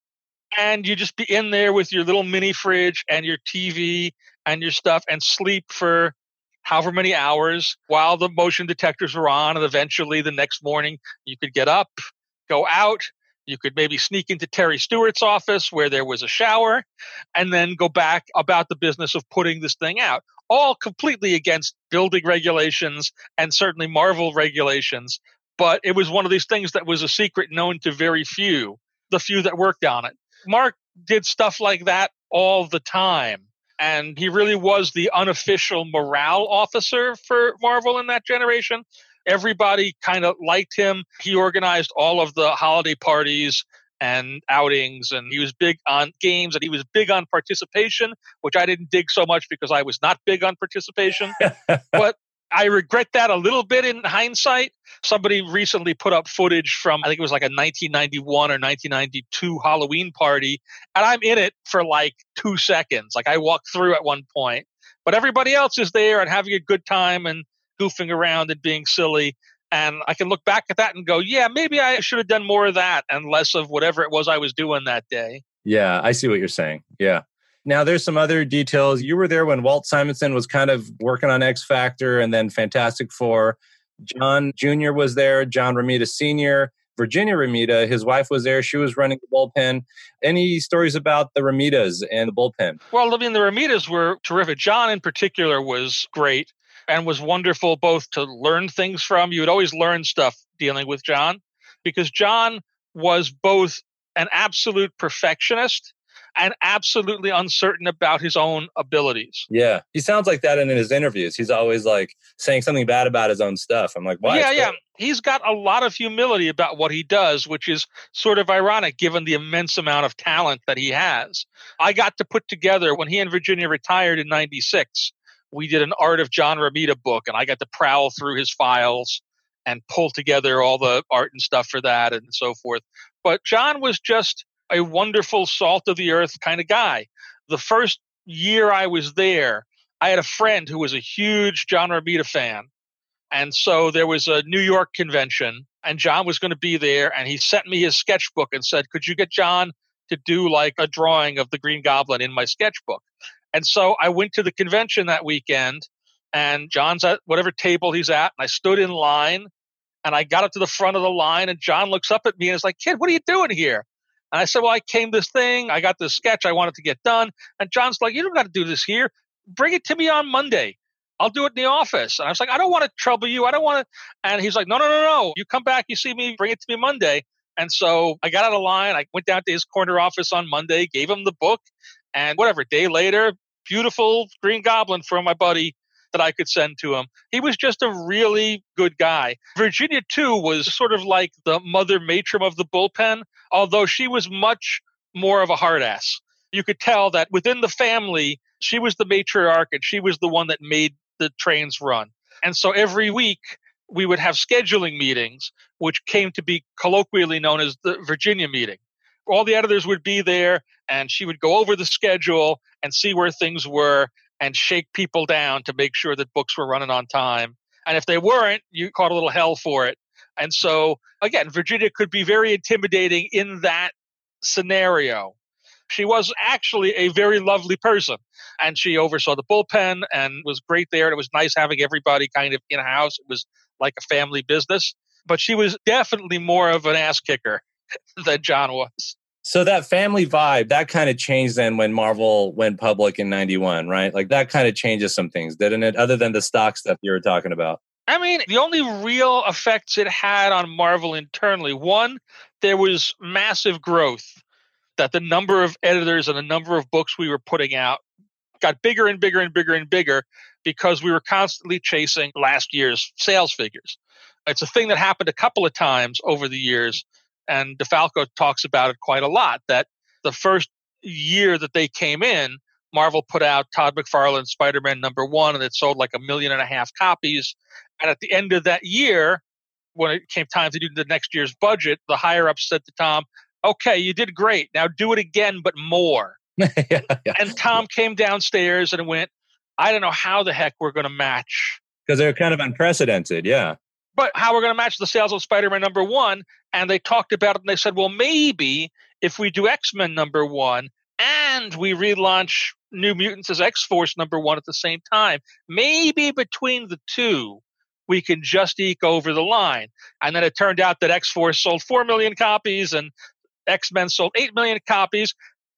and you just be in there with your little mini fridge and your TV and your stuff and sleep for however many hours while the motion detectors were on. And eventually the next morning you could get up, go out. You could maybe sneak into Terry Stewart's office where there was a shower and then go back about the business of putting this thing out. All completely against building regulations and certainly Marvel regulations. But it was one of these things that was a secret known to very few, the few that worked on it. Mark did stuff like that all the time. And he really was the unofficial morale officer for Marvel in that generation. Everybody kind of liked him. He organized all of the holiday parties and outings, and he was big on games, and he was big on participation, which I didn't dig so much because I was not big on participation. But I regret that a little bit in hindsight. Somebody recently put up footage from, I think it was like a 1991 or 1992 Halloween party, and I'm in it for like 2 seconds. Like I walked through at one point, but everybody else is there and having a good time and goofing around and being silly. And I can look back at that and go, yeah, maybe I should have done more of that and less of whatever it was I was doing that day. Yeah, I see what you're saying. Yeah. Now, there's some other details. You were there when Walt Simonson was kind of working on X Factor and then Fantastic Four. John Jr. was there, John Romita Sr. Virginia Romita. His wife was there. She was running the bullpen. Any stories about the Romitas and the bullpen? Well, I mean, the Romitas were terrific. John in particular was great and was wonderful both to learn things from. You would always learn stuff dealing with John because John was both an absolute perfectionist and absolutely uncertain about his own abilities. Yeah. He sounds like that in his interviews. He's always like saying something bad about his own stuff. I'm like, why? Yeah. He's got a lot of humility about what he does, which is sort of ironic given the immense amount of talent that he has. I got to put together, when he and Virginia retired in 96, we did an Art of John Romita book, and I got to prowl through his files and pull together all the art and stuff for that and so forth. But John was just a wonderful salt of the earth kind of guy. The first year I was there, I had a friend who was a huge John Romita fan. And so there was a New York convention and John was going to be there. And he sent me his sketchbook and said, could you get John to do like a drawing of the Green Goblin in my sketchbook? And so I went to the convention that weekend and John's at whatever table he's at. And I stood in line and I got up to the front of the line and John looks up at me and is like, kid, what are you doing here? And I said, well, I came this thing. I got this sketch I wanted to get done. And John's like, you don't got to do this here. Bring it to me on Monday. I'll do it in the office. And I was like, I don't want to trouble you. I don't want to. And he's like, no. You come back, you see me, bring it to me Monday. And so I got out of line. I went down to his corner office on Monday, gave him the book. And whatever, day later, beautiful Green Goblin for my buddy that I could send to him. He was just a really good guy. Virginia, too, was sort of like the mother matron of the bullpen, although she was much more of a hard ass. You could tell that within the family, she was the matriarch and she was the one that made the trains run. And so every week we would have scheduling meetings, which came to be colloquially known as the Virginia meeting. All the editors would be there and she would go over the schedule and see where things were and shake people down to make sure that books were running on time. And if they weren't, you caught a little hell for it. And so, again, Virginia could be very intimidating in that scenario. She was actually a very lovely person, and she oversaw the bullpen and was great there. And it was nice having everybody kind of in-house. It was like a family business. But she was definitely more of an ass kicker than John was. So that family vibe, that kind of changed then when Marvel went public in 91, right? Like that kind of changes some things, didn't it? Other than the stock stuff you were talking about. I mean, the only real effects it had on Marvel internally, one, there was massive growth, that the number of editors and the number of books we were putting out got bigger and bigger and bigger and bigger because we were constantly chasing last year's sales figures. It's a thing that happened a couple of times over the years. And DeFalco talks about it quite a lot, that the first year that they came in, Marvel put out Todd McFarlane's Spider-Man #1, and it sold like 1.5 million copies. And at the end of that year, when it came time to do the next year's budget, the higher-ups said to Tom, okay, you did great. Now do it again, but more. Yeah. And Tom came downstairs and went, I don't know how the heck we're going to match. Because they're kind of unprecedented, yeah. But how we're going to match the sales of Spider-Man #1. And they talked about it and they said, well, maybe if we do X-Men #1 and we relaunch New Mutants as X-Force #1 at the same time, maybe between the two, we can just eke over the line. And then it turned out that X-Force sold 4 million copies and X-Men sold 8 million copies.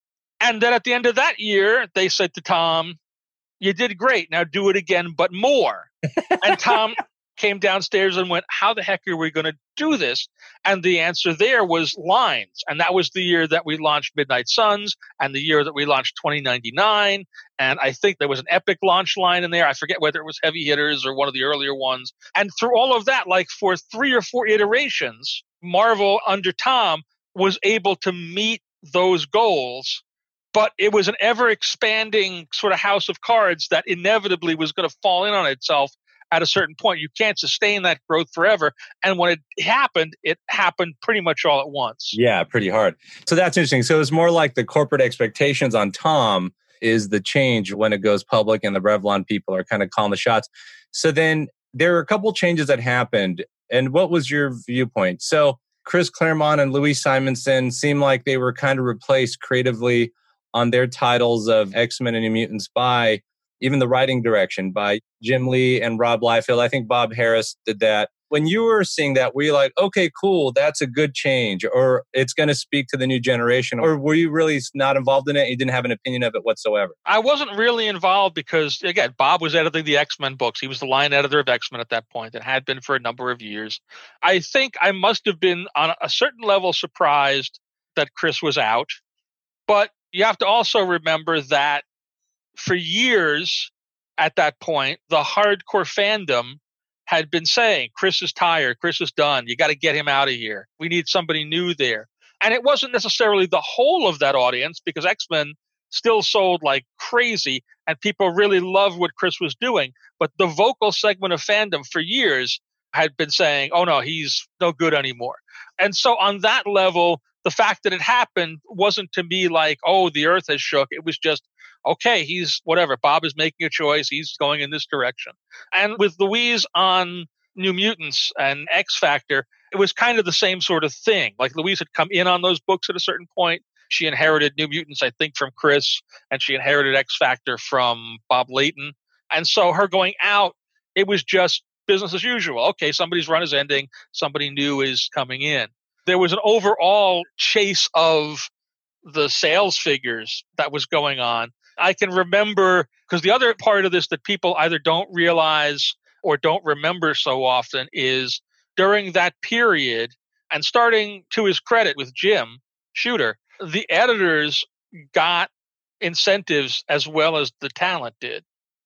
And then at the end of that year, they said to Tom, you did great. Now do it again, but more. And Tom came downstairs and went, how the heck are we going to do this? And the answer there was lines. And that was the year that we launched Midnight Suns and the year that we launched 2099. And I think there was an Epic launch line in there. I forget whether it was Heavy Hitters or one of the earlier ones. And through all of that, like for 3 or 4 iterations, Marvel under Tom was able to meet those goals. But it was an ever expanding sort of house of cards that inevitably was going to fall in on itself at a certain point. You can't sustain that growth forever. And when it happened pretty much all at once. Yeah, pretty hard. So that's interesting. So it's more like the corporate expectations on Tom is the change when it goes public and the Revlon people are kind of calling the shots. So then there are a couple changes that happened. And what was your viewpoint? So Chris Claremont and Louise Simonson seemed like they were kind of replaced creatively on their titles of X-Men and New Mutants by even the writing direction by Jim Lee and Rob Liefeld. I think Bob Harris did that When you were seeing that, were you like, okay, cool, that's a good change, or it's going to speak to the new generation? Or were you really not involved in it? You didn't have an opinion of it whatsoever? I wasn't really involved because, again, Bob was editing the X-Men books. He was the line editor of X-Men at that point and had been for a number of years. I think I must have been on a certain level surprised that Chris was out. But you have to also remember that for years at that point, the hardcore fandom had been saying, Chris is tired, Chris is done, you got to get him out of here. We need somebody new there. And it wasn't necessarily the whole of that audience, because X-Men still sold like crazy and people really loved what Chris was doing. But the vocal segment of fandom for years had been saying, oh no, he's no good anymore. And so on that level, the fact that it happened wasn't to me like, oh, the earth has shook. It was just, okay, he's whatever. Bob is making a choice. He's going in this direction. And with Louise on New Mutants and X Factor, it was kind of the same sort of thing. Like Louise had come in on those books at a certain point. She inherited New Mutants, I think, from Chris, and she inherited X Factor from Bob Layton. And so her going out, it was just business as usual. Okay, somebody's run is ending. Somebody new is coming in. There was an overall chase of the sales figures that was going on. I can remember, because the other part of this that people either don't realize or don't remember so often is during that period, and starting to his credit with Jim Shooter, the editors got incentives as well as the talent did.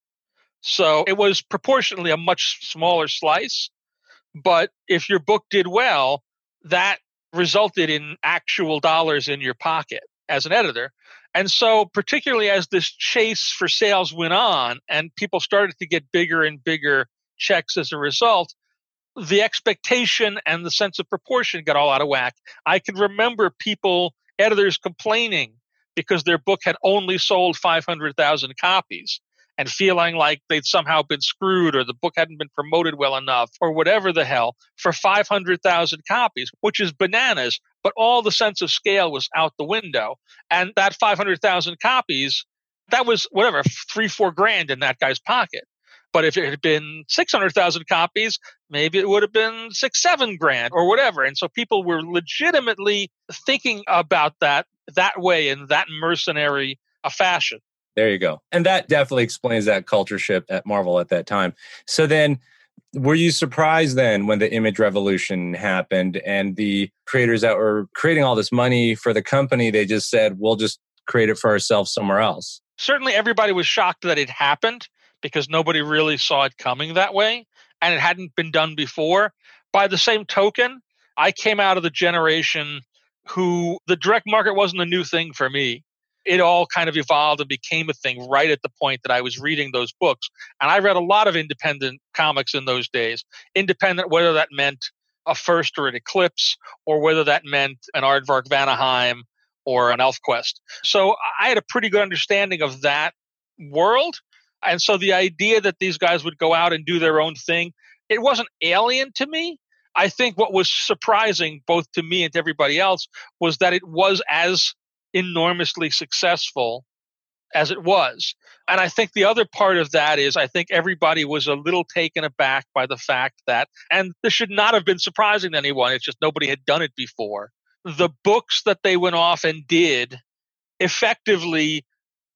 So it was proportionally a much smaller slice. But if your book did well, that resulted in actual dollars in your pocket as an editor. And so particularly as this chase for sales went on and people started to get bigger and bigger checks as a result, the expectation and the sense of proportion got all out of whack. I can remember editors complaining because their book had only sold 500,000 copies and feeling like they'd somehow been screwed or the book hadn't been promoted well enough or whatever the hell for 500,000 copies, which is bananas. But all the sense of scale was out the window. And that 500,000 copies, that was whatever, $3-4 grand in that guy's pocket. But if it had been 600,000 copies, maybe it would have been 6-7 grand or whatever. And so people were legitimately thinking about that way in that mercenary a fashion. There you go. And that definitely explains that culture shift at Marvel at that time. So then, were you surprised then when the image revolution happened and the creators that were creating all this money for the company, they just said, we'll just create it for ourselves somewhere else? Certainly everybody was shocked that it happened because nobody really saw it coming that way and it hadn't been done before. By the same token, I came out of the generation who the direct market wasn't a new thing for me. It all kind of evolved and became a thing right at the point that I was reading those books. And I read a lot of independent comics in those days. Independent, whether that meant a First or an Eclipse, or whether that meant an Aardvark Vanaheim or an ElfQuest. So I had a pretty good understanding of that world. And so the idea that these guys would go out and do their own thing, it wasn't alien to me. I think what was surprising both to me and to everybody else was that it was as enormously successful as it was. And I think the other part of that is I think everybody was a little taken aback by the fact that, and this should not have been surprising to anyone, it's just nobody had done it before. The books that they went off and did effectively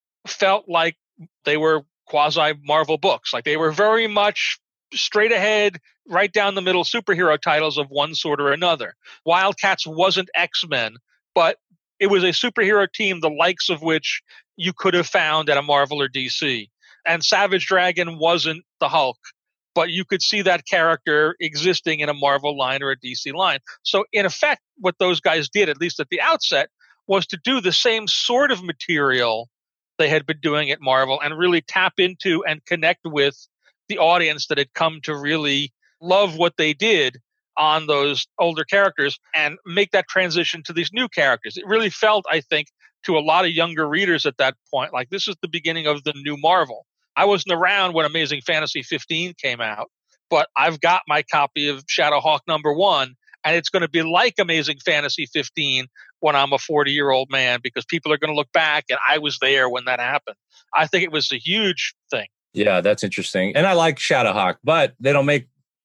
felt like they were quasi-Marvel books. Like they were very much straight ahead, right down the middle superhero titles of one sort or another. Wildcats wasn't X-Men, but it was a superhero team, the likes of which you could have found at a Marvel or DC. And Savage Dragon wasn't the Hulk, but you could see that character existing in a Marvel line or a DC line. So in effect, what those guys did, at least at the outset, was to do the same sort of material they had been doing at Marvel and really tap into and connect with the audience that had come to really love what they did on those older characters and make that transition to these new characters. It really felt, I think, to a lot of younger readers at that point, like this is the beginning of the new Marvel. I wasn't around when Amazing Fantasy 15 came out, but I've got my copy of Shadowhawk #1, and it's going to be like Amazing Fantasy 15 when I'm a 40-year-old man, because people are going to look back and I was there when that happened. I think it was a huge thing. Yeah, that's interesting. And I like Shadowhawk, but they don't make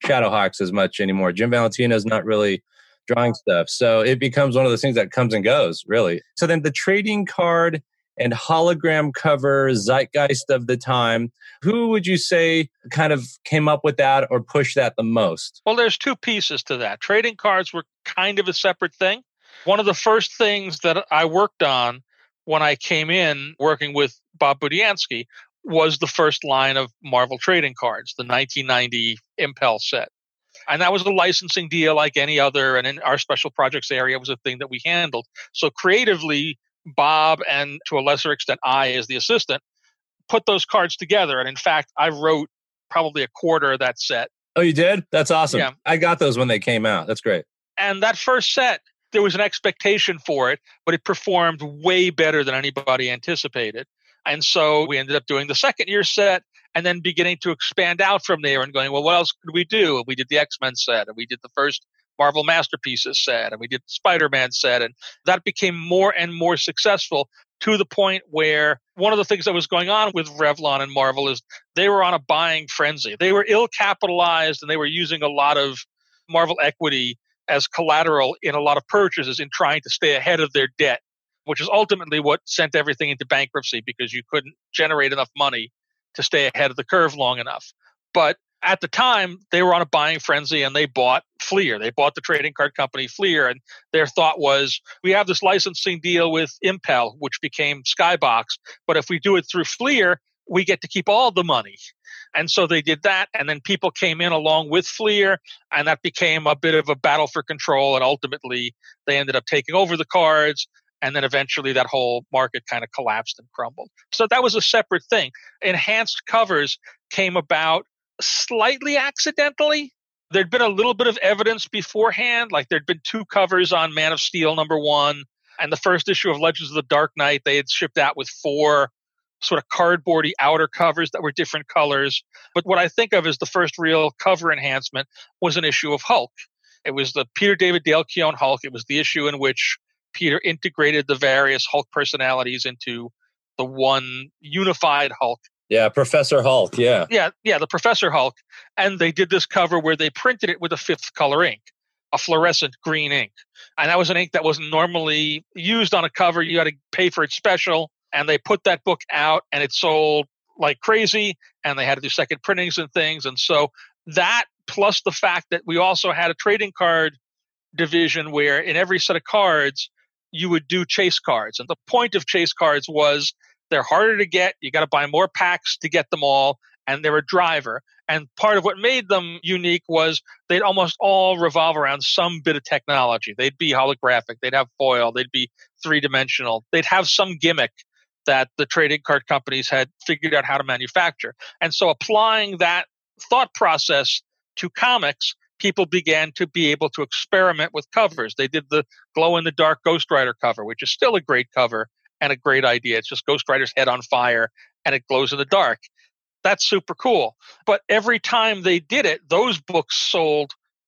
Shadowhawks as much anymore. Jim Valentino's not really drawing stuff. So it becomes one of those things that comes and goes, really. So then the trading card and hologram cover zeitgeist of the time, who would you say kind of came up with that or pushed that the most? Well, there's two pieces to that. Trading cards were kind of a separate thing. One of the first things that I worked on when I came in working with Bob Budiansky was the first line of Marvel trading cards, the 1990 Impel set. And that was a licensing deal like any other. And in our special projects area was a thing that we handled. So creatively, Bob, and to a lesser extent, I, as the assistant, put those cards together. And in fact, I wrote probably a quarter of that set. Oh, you did? That's awesome. Yeah. I got those when they came out. That's great. And that first set, there was an expectation for it, but it performed way better than anybody anticipated. And so we ended up doing the second year set and then beginning to expand out from there and going, well, what else could we do? And we did the X-Men set, and we did the first Marvel Masterpieces set, and we did the Spider-Man set. And that became more and more successful to the point where one of the things that was going on with Revlon and Marvel is they were on a buying frenzy. They were ill-capitalized, and they were using a lot of Marvel equity as collateral in a lot of purchases in trying to stay ahead of their debt, which is ultimately what sent everything into bankruptcy because you couldn't generate enough money to stay ahead of the curve long enough. But at the time, they were on a buying frenzy and they bought Fleer. They bought the trading card company Fleer. And their thought was, we have this licensing deal with Impel, which became Skybox. But if we do it through Fleer, we get to keep all the money. And so they did that. And then people came in along with Fleer. And that became a bit of a battle for control. And ultimately, they ended up taking over the cards. And then eventually that whole market kind of collapsed and crumbled. So that was a separate thing. Enhanced covers came about slightly accidentally. There'd been a little bit of evidence beforehand. Like there'd been 2 covers on Man of Steel #1. And the first issue of Legends of the Dark Knight, they had shipped out with 4 sort of cardboardy outer covers that were different colors. But what I think of as the first real cover enhancement was an issue of Hulk. It was the Peter David Dale Keown Hulk. It was the issue in which Peter integrated the various Hulk personalities into the one unified Hulk. Yeah, Professor Hulk, yeah. Yeah, the Professor Hulk. And they did this cover where they printed it with a 5th color ink, a fluorescent green ink. And that was an ink that wasn't normally used on a cover. You had to pay for it special. And they put that book out and it sold like crazy. And they had to do second printings and things. And so that, plus the fact that we also had a trading card division where in every set of cards, you would do chase cards. And the point of chase cards was they're harder to get. You got to buy more packs to get them all. And they're a driver. And part of what made them unique was they'd almost all revolve around some bit of technology. They'd be holographic. They'd have foil. They'd be 3-dimensional. They'd have some gimmick that the trading card companies had figured out how to manufacture. And so applying that thought process to comics, people began to be able to experiment with covers. They did the glow-in-the-dark Ghost Rider cover, which is still a great cover and a great idea. It's just Ghost Rider's head on fire and it glows in the dark. That's super cool. But every time they did it, those books sold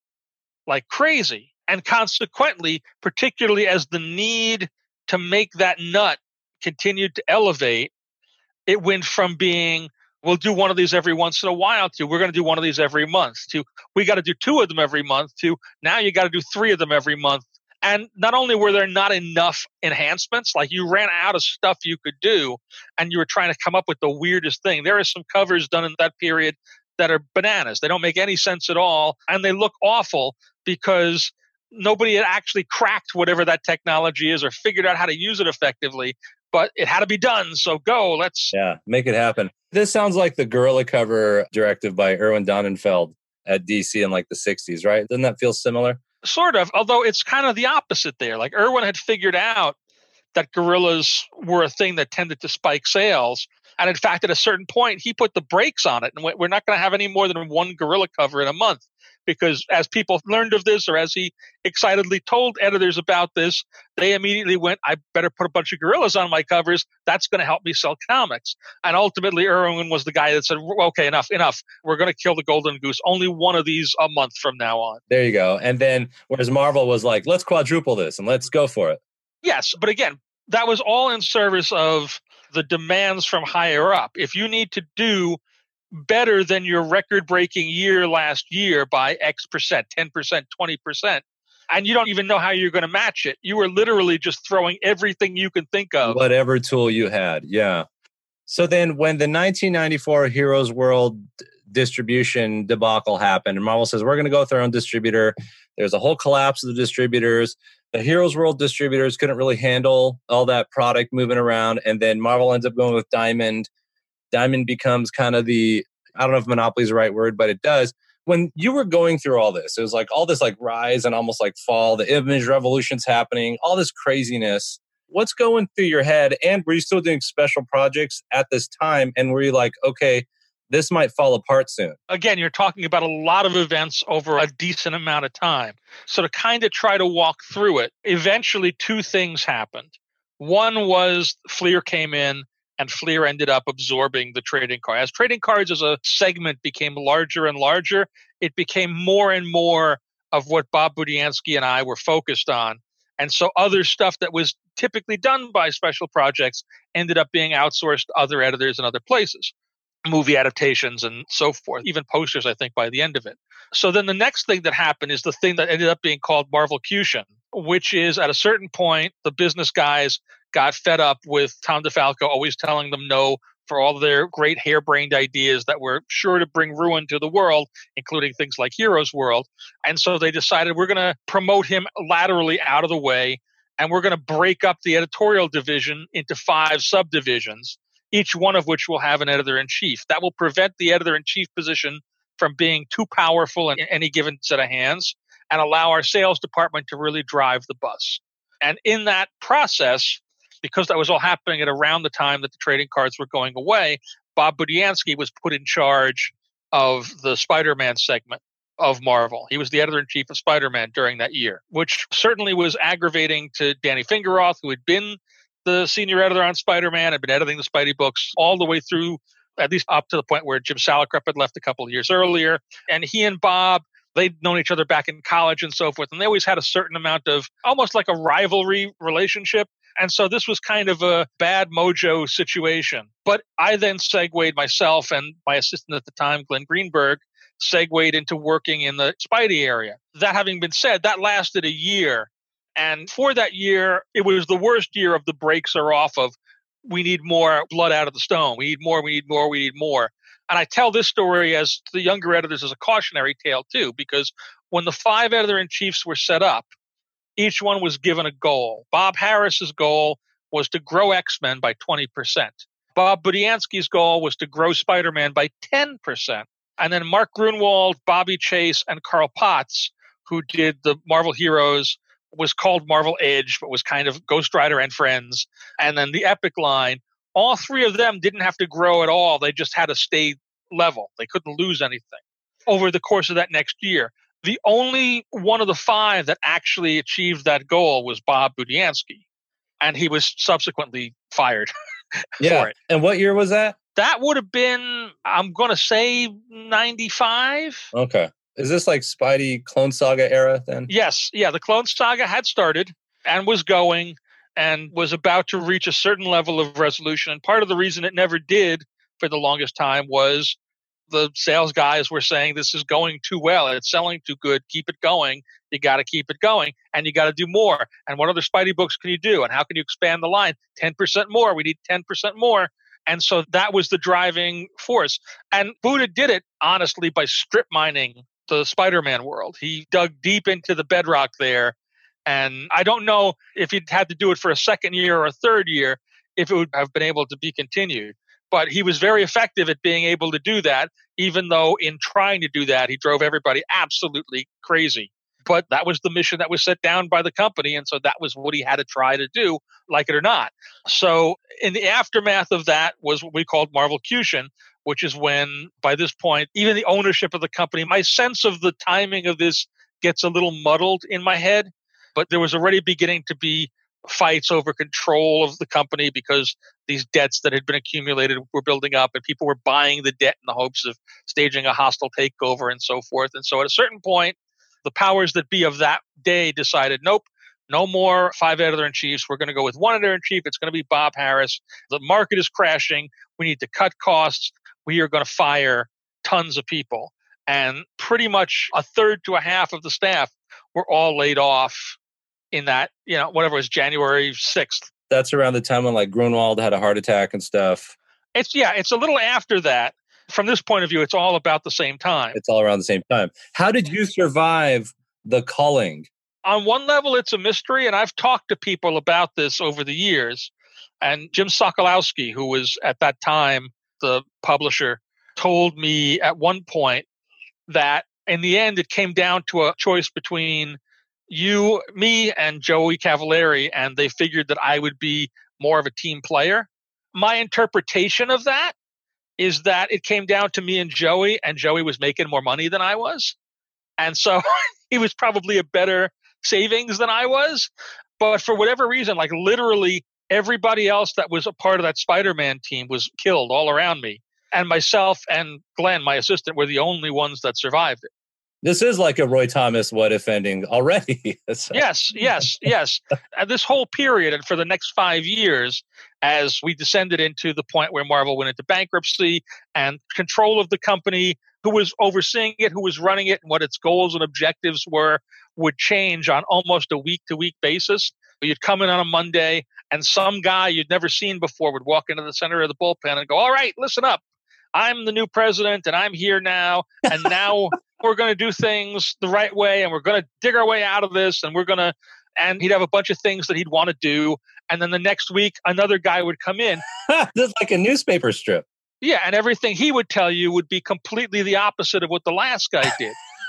like crazy. And consequently, particularly as the need to make that nut continued to elevate, it went from being, we'll do one of these every once in a while, to we're going to do one of these every month, to we got to do 2 of them every month, to now you got to do 3 of them every month. And not only were there not enough enhancements, like you ran out of stuff you could do and you were trying to come up with the weirdest thing. There are some covers done in that period that are bananas. They don't make any sense at all. And they look awful because nobody had actually cracked whatever that technology is or figured out how to use it effectively. But it had to be done. So go, let's... Yeah, make it happen. This sounds like the Gorilla cover directive by Erwin Donenfeld at DC in like the 60s, right? Doesn't that feel similar? Sort of, although it's kind of the opposite there. Like Erwin had figured out that gorillas were a thing that tended to spike sales. And in fact, at a certain point, he put the brakes on it. And we're not going to have any more than 1 gorilla cover in a month. Because as people learned of this, or as he excitedly told editors about this, they immediately went, I better put a bunch of gorillas on my covers. That's going to help me sell comics. And ultimately, Erwin was the guy that said, okay, enough. We're going to kill the golden goose. Only 1 of these a month from now on. There you go. And then, whereas Marvel was like, let's quadruple this and let's go for it. Yes, but again, that was all in service of the demands from higher up. If you need to do better than your record-breaking year last year by X percent, 10%, 20%. And you don't even know how you're going to match it. You were literally just throwing everything you can think of. Whatever tool you had, yeah. So then when the 1994 Heroes World distribution debacle happened, and Marvel says, we're going to go with our own distributor. There's a whole collapse of the distributors. The Heroes World distributors couldn't really handle all that product moving around. And then Marvel ends up going with Diamond. Diamond becomes kind of the, I don't know if monopoly is the right word, but it does. When you were going through all this, it was like all this like rise and almost like fall, the image revolution's happening, all this craziness. What's going through your head? And were you still doing special projects at this time? And were you like, okay, this might fall apart soon? Again, you're talking about a lot of events over a decent amount of time. So to kind of try to walk through it, eventually two things happened. One was Fleer came in, and Fleer ended up absorbing the trading card. As trading cards as a segment became larger and larger, it became more and more of what Bob Budiansky and I were focused on. And so other stuff that was typically done by special projects ended up being outsourced to other editors and other places, movie adaptations and so forth, even posters, I think, by the end of it. So then the next thing that happened is the thing that ended up being called Marvelcution, which is at a certain point, the business guys got fed up with Tom DeFalco always telling them no for all their great harebrained ideas that were sure to bring ruin to the world, including things like Heroes World. And so they decided we're going to promote him laterally out of the way, and we're going to break up the editorial division into 5 subdivisions, each one of which will have an editor-in-chief. That will prevent the editor-in-chief position from being too powerful in any given set of hands and allow our sales department to really drive the bus. And in that process, because that was all happening at around the time that the trading cards were going away, Bob Budiansky was put in charge of the Spider-Man segment of Marvel. He was the editor-in-chief of Spider-Man during that year, which certainly was aggravating to Danny Fingeroth, who had been the senior editor on Spider-Man, had been editing the Spidey books all the way through, at least up to the point where Jim Salicrup had left a couple of years earlier. And he and Bob, they'd known each other back in college and so forth, and they always had a certain amount of almost like a rivalry relationship. And so this was kind of a bad mojo situation. But I then segued myself and my assistant at the time, Glenn Greenberg, segued into working in the Spidey area. That having been said, that lasted a year. And for that year, it was the worst year of the brakes are off of, we need more blood out of the stone. We need more, we need more, we need more. And I tell this story as the younger editors as a cautionary tale too, because when the 5 editor-in-chiefs were set up, each one was given a goal. Bob Harris's goal was to grow X-Men by 20%. Bob Budiansky's goal was to grow Spider-Man by 10%. And then Mark Grunwald, Bobby Chase, and Carl Potts, who did the Marvel Heroes, was called Marvel Edge, but was kind of Ghost Rider and Friends. And then the Epic line, all 3 of them didn't have to grow at all. They just had to stay level. They couldn't lose anything over the course of that next year. The only one of the 5 that actually achieved that goal was Bob Budiansky, and he was subsequently fired for it. And what year was that? That would have been, I'm going to say, 95. Okay. Is this like Spidey Clone Saga era then? Yes. Yeah, the Clone Saga had started and was going and was about to reach a certain level of resolution. And part of the reason it never did for the longest time was the sales guys were saying, this is going too well. It's selling too good. Keep it going. You got to keep it going. And you got to do more. And what other Spidey books can you do? And how can you expand the line? 10% more. We need 10% more. And so that was the driving force. And Buddha did it, honestly, by strip mining the Spider-Man world. He dug deep into the bedrock there. And I don't know if he'd had to do it for a second year or a third year, if it would have been able to be continued. But he was very effective at being able to do that, even though in trying to do that, he drove everybody absolutely crazy. But that was the mission that was set down by the company. And so that was what he had to try to do, like it or not. So in the aftermath of that was what we called Marvelcution, which is when, by this point, even the ownership of the company, my sense of the timing of this gets a little muddled in my head. But there was already beginning to be fights over control of the company because these debts that had been accumulated were building up and people were buying the debt in the hopes of staging a hostile takeover and so forth. And so at a certain point, the powers that be of that day decided, nope, no more 5 editor-in-chiefs. We're going to go with 1 editor-in-chief. It's going to be Bob Harris. The market is crashing. We need to cut costs. we are going to fire tons of people. And pretty much a third to a half of the staff were all laid off in that, whatever it was, January 6th. That's around the time when like Grunwald had a heart attack and stuff. It's a little after that. From this point of view, it's all about the same time. It's all around the same time. How did you survive the culling? On one level, it's a mystery, and I've talked to people about this over the years. And Jim Sokolowski, who was at that time the publisher, told me at one point that in the end, it came down to a choice between you, me, and Joey Cavalieri, and they figured that I would be more of a team player. My interpretation of that is that it came down to me and Joey was making more money than I was. And so he was probably a better savings than I was. But for whatever reason, like literally everybody else that was a part of that Spider-Man team was killed all around me. And myself and Glenn, my assistant, were the only ones that survived it. This is like a Roy Thomas what if ending already. Yes. And this whole period, and for the next 5 years, as we descended into the point where Marvel went into bankruptcy and control of the company, who was overseeing it, who was running it, and what its goals and objectives were, would change on almost a week-to-week basis. You'd come in on a Monday, and some guy you'd never seen before would walk into the center of the bullpen and go, "All right, listen up. I'm the new president, and I'm here now, and now we're going to do things the right way, and we're going to dig our way out of this, and and he'd have a bunch of things that he'd want to do. And then the next week, another guy would come in. This is like a newspaper strip. Yeah, and everything he would tell you would be completely the opposite of what the last guy did.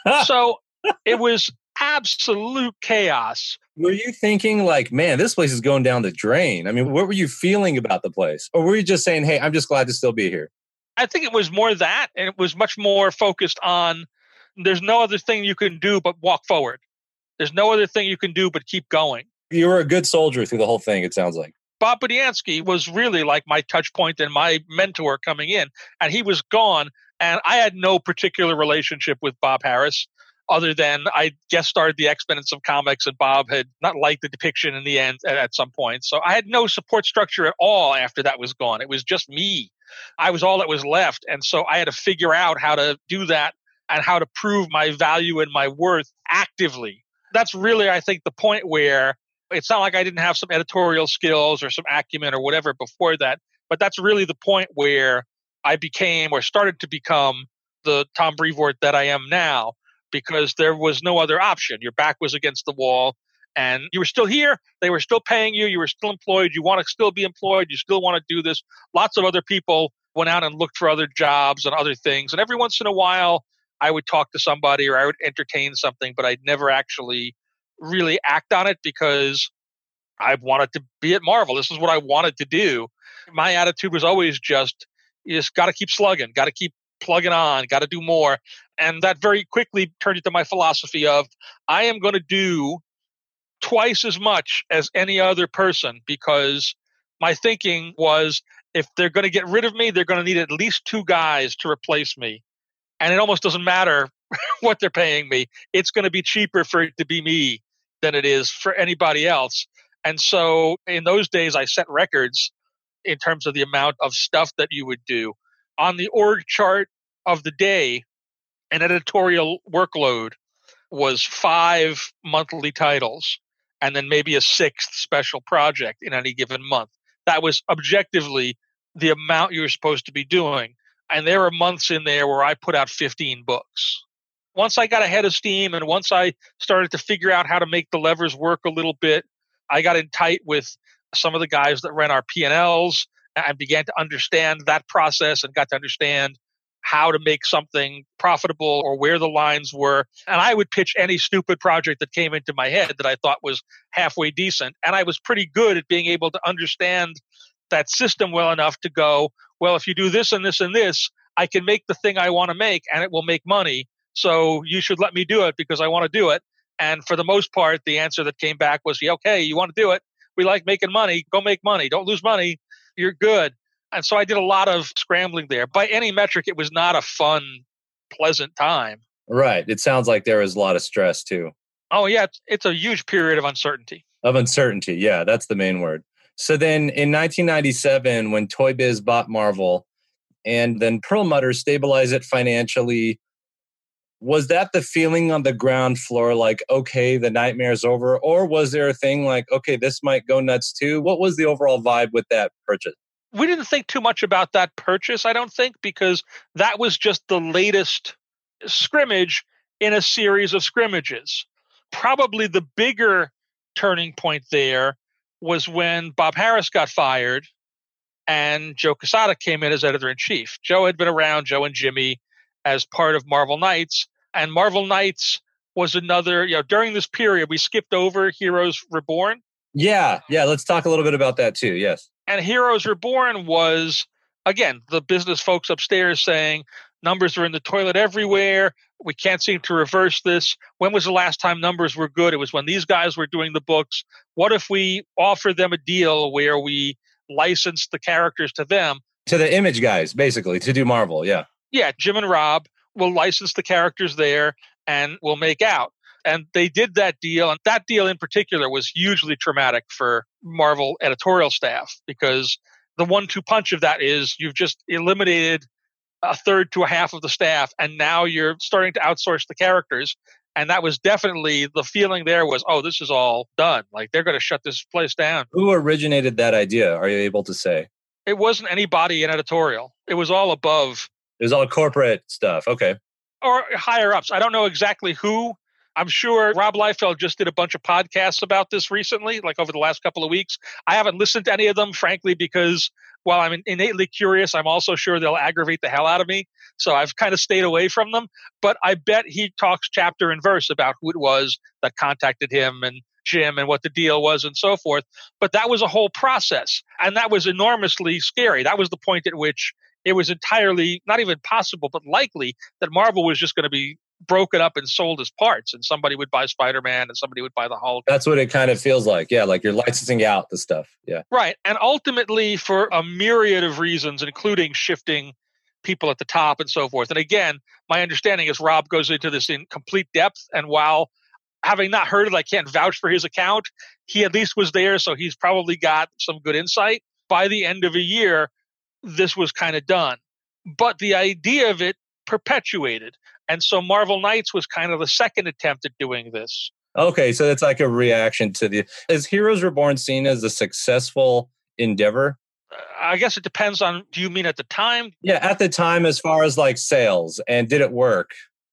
So it was absolute chaos. Were you thinking like, man, this place is going down the drain? I mean, what were you feeling about the place? Or were you just saying, hey, I'm just glad to still be here? I think it was more that, and it was much more focused on there's no other thing you can do but walk forward. There's no other thing you can do but keep going. You were a good soldier through the whole thing, it sounds like. Bob Budiansky was really like my touch point and my mentor coming in, and he was gone. And I had no particular relationship with Bob Harras other than I guest starred the X-Men in some comics, and Bob had not liked the depiction in the end at some point. So I had no support structure at all after that was gone. It was just me. I was all that was left. And so I had to figure out how to do that and how to prove my value and my worth actively. That's really, I think, the point where it's not like I didn't have some editorial skills or some acumen or whatever before that, but that's really the point where I became or started to become the Tom Brevoort that I am now, because there was no other option. Your back was against the wall and you were still here. They were still paying you. You were still employed. You want to still be employed. You still want to do this. Lots of other people went out and looked for other jobs and other things. And every once in a while, I would talk to somebody or I would entertain something, but I'd never actually really act on it because I wanted to be at Marvel. This is what I wanted to do. My attitude was always you just got to keep slugging, got to keep plugging on, got to do more. And that very quickly turned into my philosophy of I am going to do twice as much as any other person, because my thinking was if they're going to get rid of me, they're going to need at least two guys to replace me. And it almost doesn't matter what they're paying me. It's going to be cheaper for it to be me than it is for anybody else. And so in those days, I set records in terms of the amount of stuff that you would do. On the org chart of the day, an editorial workload was 5 monthly titles and then maybe a 6th special project in any given month. That was objectively the amount you were supposed to be doing. And there were months in there where I put out 15 books. Once I got ahead of steam and once I started to figure out how to make the levers work a little bit, I got in tight with some of the guys that ran our P&Ls and began to understand that process and got to understand how to make something profitable or where the lines were. And I would pitch any stupid project that came into my head that I thought was halfway decent. And I was pretty good at being able to understand that system well enough to go, well, if you do this and this and this, I can make the thing I want to make and it will make money. So you should let me do it because I want to do it. And for the most part, the answer that came back was, yeah, okay, you want to do it. We like making money. Go make money. Don't lose money. You're good. And so I did a lot of scrambling there. By any metric, it was not a fun, pleasant time. Right. It sounds like there was a lot of stress too. Oh, yeah. It's a huge period of uncertainty. Yeah, that's the main word. So then in 1997, when Toy Biz bought Marvel, and then Perlmutter stabilize it financially. Was that the feeling on the ground floor, like, okay, the nightmare's over? Or was there a thing like, okay, this might go nuts too? What was the overall vibe with that purchase? We didn't think too much about that purchase, I don't think, because that was just the latest scrimmage in a series of scrimmages. Probably the bigger turning point there was when Bob Harras got fired and Joe Quesada came in as editor-in-chief. Joe had been around, Joe and Jimmy, as part of Marvel Knights. And Marvel Knights was another, during this period, we skipped over Heroes Reborn. Yeah, let's talk a little bit about that too, yes. And Heroes Reborn was, again, the business folks upstairs saying, numbers are in the toilet everywhere. We can't seem to reverse this. When was the last time numbers were good? It was when these guys were doing the books. What if we offer them a deal where we license the characters to them? To the Image guys, basically, to do Marvel, yeah. Yeah, Jim and Rob will license the characters there and we'll make out. And they did that deal. And that deal in particular was hugely traumatic for Marvel editorial staff, because the 1-2 punch of that is you've just eliminated a third to a half of the staff, and now you're starting to outsource the characters. And that was definitely the feeling there was, oh, this is all done. Like, they're going to shut this place down. Who originated that idea? Are you able to say? It wasn't anybody in editorial. It was all above. It was all corporate stuff. Okay. Or higher ups. I don't know exactly who. I'm sure Rob Liefeld just did a bunch of podcasts about this recently, like over the last couple of weeks. I haven't listened to any of them, frankly, because while I'm innately curious, I'm also sure they'll aggravate the hell out of me. So I've kind of stayed away from them. But I bet he talks chapter and verse about who it was that contacted him and Jim and what the deal was and so forth. But that was a whole process. And that was enormously scary. That was the point at which it was entirely not even possible, but likely that Marvel was just going to be broken up and sold as parts, and somebody would buy Spider-Man and somebody would buy the Hulk. That's what it kind of feels like. Yeah, like you're licensing out the stuff. Yeah. Right. And ultimately, for a myriad of reasons, including shifting people at the top and so forth. And again, my understanding is Rob goes into this in complete depth. And while having not heard it, I can't vouch for his account, he at least was there, so he's probably got some good insight. By the end of a year, this was kind of done. But the idea of it perpetuated. And so Marvel Knights was kind of the second attempt at doing this. Okay, so it's like a reaction to the... Is Heroes Reborn seen as a successful endeavor? I guess it depends on, do you mean at the time? Yeah, at the time, as far as like sales, and did it work?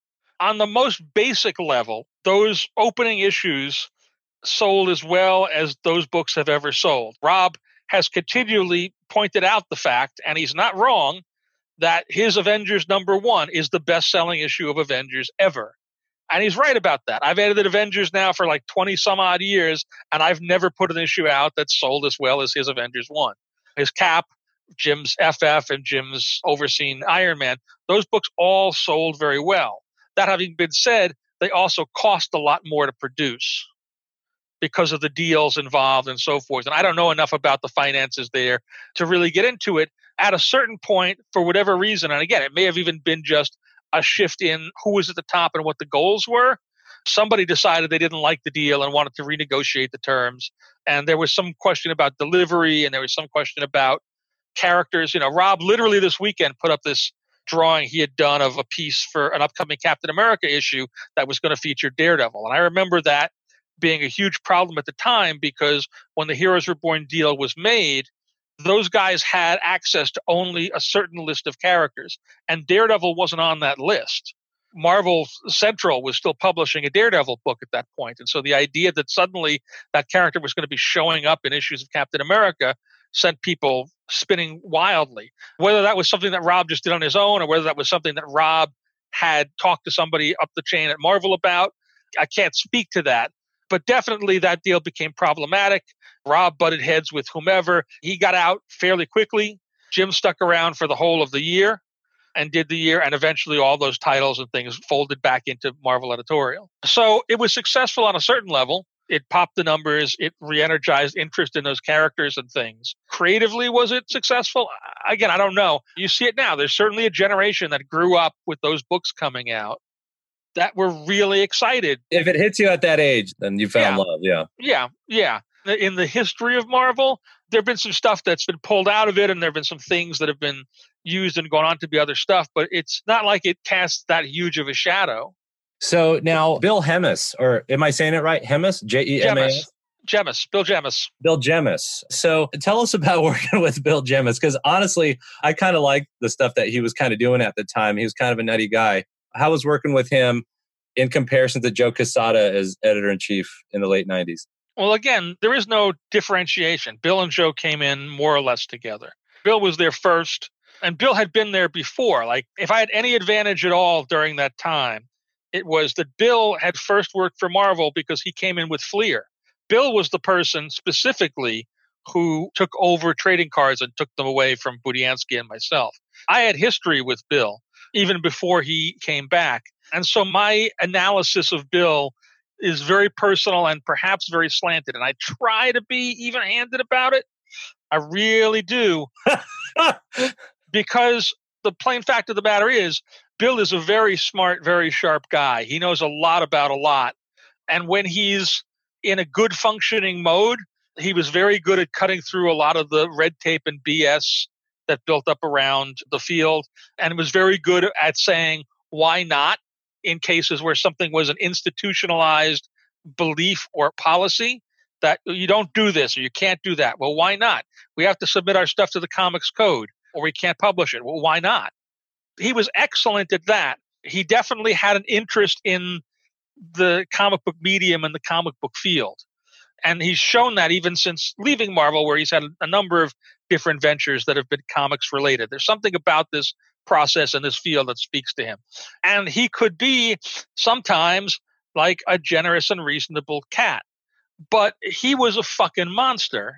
On the most basic level, those opening issues sold as well as those books have ever sold. Rob has continually pointed out the fact, and he's not wrong, that his Avengers #1 is the best-selling issue of Avengers ever. And he's right about that. I've edited Avengers now for like 20 some odd years, and I've never put an issue out that sold as well as his Avengers 1. His Cap, Jim's FF, and Jim's overseen Iron Man, those books all sold very well. That having been said, they also cost a lot more to produce because of the deals involved and so forth. And I don't know enough about the finances there to really get into it. At a certain point, for whatever reason, and again, it may have even been just a shift in who was at the top and what the goals were, somebody decided they didn't like the deal and wanted to renegotiate the terms. And there was some question about delivery, and there was some question about characters. Rob literally this weekend put up this drawing he had done of a piece for an upcoming Captain America issue that was going to feature Daredevil. And I remember that being a huge problem at the time, because when the Heroes Reborn deal was made, those guys had access to only a certain list of characters, and Daredevil wasn't on that list. Marvel Central was still publishing a Daredevil book at that point. And so the idea that suddenly that character was going to be showing up in issues of Captain America sent people spinning wildly. Whether that was something that Rob just did on his own, or whether that was something that Rob had talked to somebody up the chain at Marvel about, I can't speak to that. But definitely that deal became problematic. Rob butted heads with whomever. He got out fairly quickly. Jim stuck around for the whole of the year and did the year, and eventually all those titles and things folded back into Marvel editorial. So it was successful on a certain level. It popped the numbers. It re-energized interest in those characters and things. Creatively, was it successful? Again, I don't know. You see it now. There's certainly a generation that grew up with those books coming out that were really excited. If it hits you at that age, then you found love. Yeah. Yeah. In the history of Marvel, There have been some stuff that's been pulled out of it, and there have been some things that have been used and gone on to be other stuff, but it's not like it casts that huge of a shadow. So now Bill Jemas, or am I saying it right? Jemas? Jemas? Bill Jemas. Bill Jemas. So tell us about working with Bill Jemas, because honestly, I kind of like the stuff that he was kind of doing at the time. He was kind of a nutty guy. How was working with him in comparison to Joe Quesada as editor-in-chief in the late 90s? Well, again, there is no differentiation. Bill and Joe came in more or less together. Bill was there first, and Bill had been there before. Like, if I had any advantage at all during that time, it was that Bill had first worked for Marvel because he came in with Fleer. Bill was the person specifically who took over trading cards and took them away from Budiansky and myself. I had history with Bill even before he came back. And so my analysis of Bill is very personal and perhaps very slanted. And I try to be even-handed about it. I really do. Because the plain fact of the matter is, Bill is a very smart, very sharp guy. He knows a lot about a lot. And when he's in a good functioning mode, he was very good at cutting through a lot of the red tape and BS that built up around the field, and was very good at saying, why not, in cases where something was an institutionalized belief or policy, that you don't do this or you can't do that. Well, why not? We have to submit our stuff to the Comics Code or we can't publish it. Well, why not? He was excellent at that. He definitely had an interest in the comic book medium and the comic book field. And he's shown that even since leaving Marvel, where he's had a number of different ventures that have been comics related. There's something about this process and this field that speaks to him. And he could be sometimes like a generous and reasonable cat, but he was a fucking monster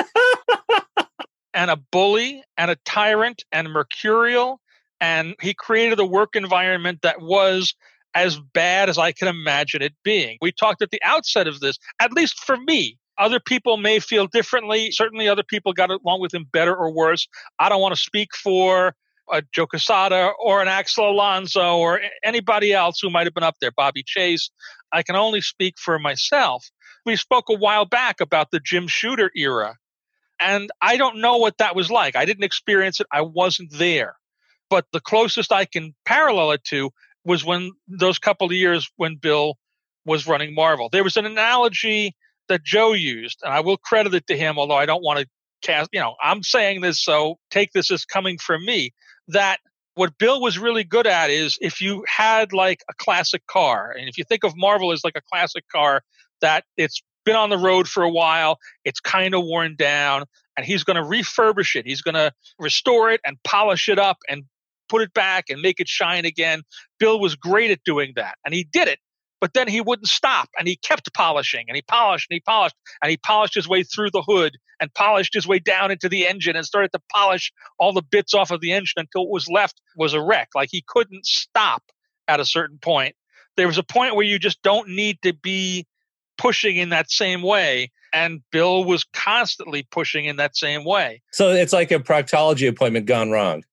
and a bully and a tyrant and mercurial. And he created a work environment that was as bad as I can imagine it being. We talked at the outset of this, at least for me. Other people may feel differently. Certainly other people got along with him better or worse. I don't want to speak for Joe Quesada or an Axel Alonso or anybody else who might have been up there, Bobby Chase. I can only speak for myself. We spoke a while back about the Jim Shooter era, and I don't know what that was like. I didn't experience it. I wasn't there. But the closest I can parallel it to was when those couple of years when Bill was running Marvel. There was an analogy that Joe used, and I will credit it to him, although I don't want to cast, I'm saying this, so take this as coming from me, that what Bill was really good at is if you had like a classic car, and if you think of Marvel as like a classic car, that it's been on the road for a while, it's kind of worn down, and he's going to refurbish it. He's going to restore it and polish it up and put it back and make it shine again. Bill was great at doing that, and he did it. But then he wouldn't stop, and he kept polishing, and he polished, and he polished, and he polished his way through the hood and polished his way down into the engine and started to polish all the bits off of the engine until what was left was a wreck. Like, he couldn't stop at a certain point. There was a point where you just don't need to be pushing in that same way, and Bill was constantly pushing in that same way. So it's like a proctology appointment gone wrong.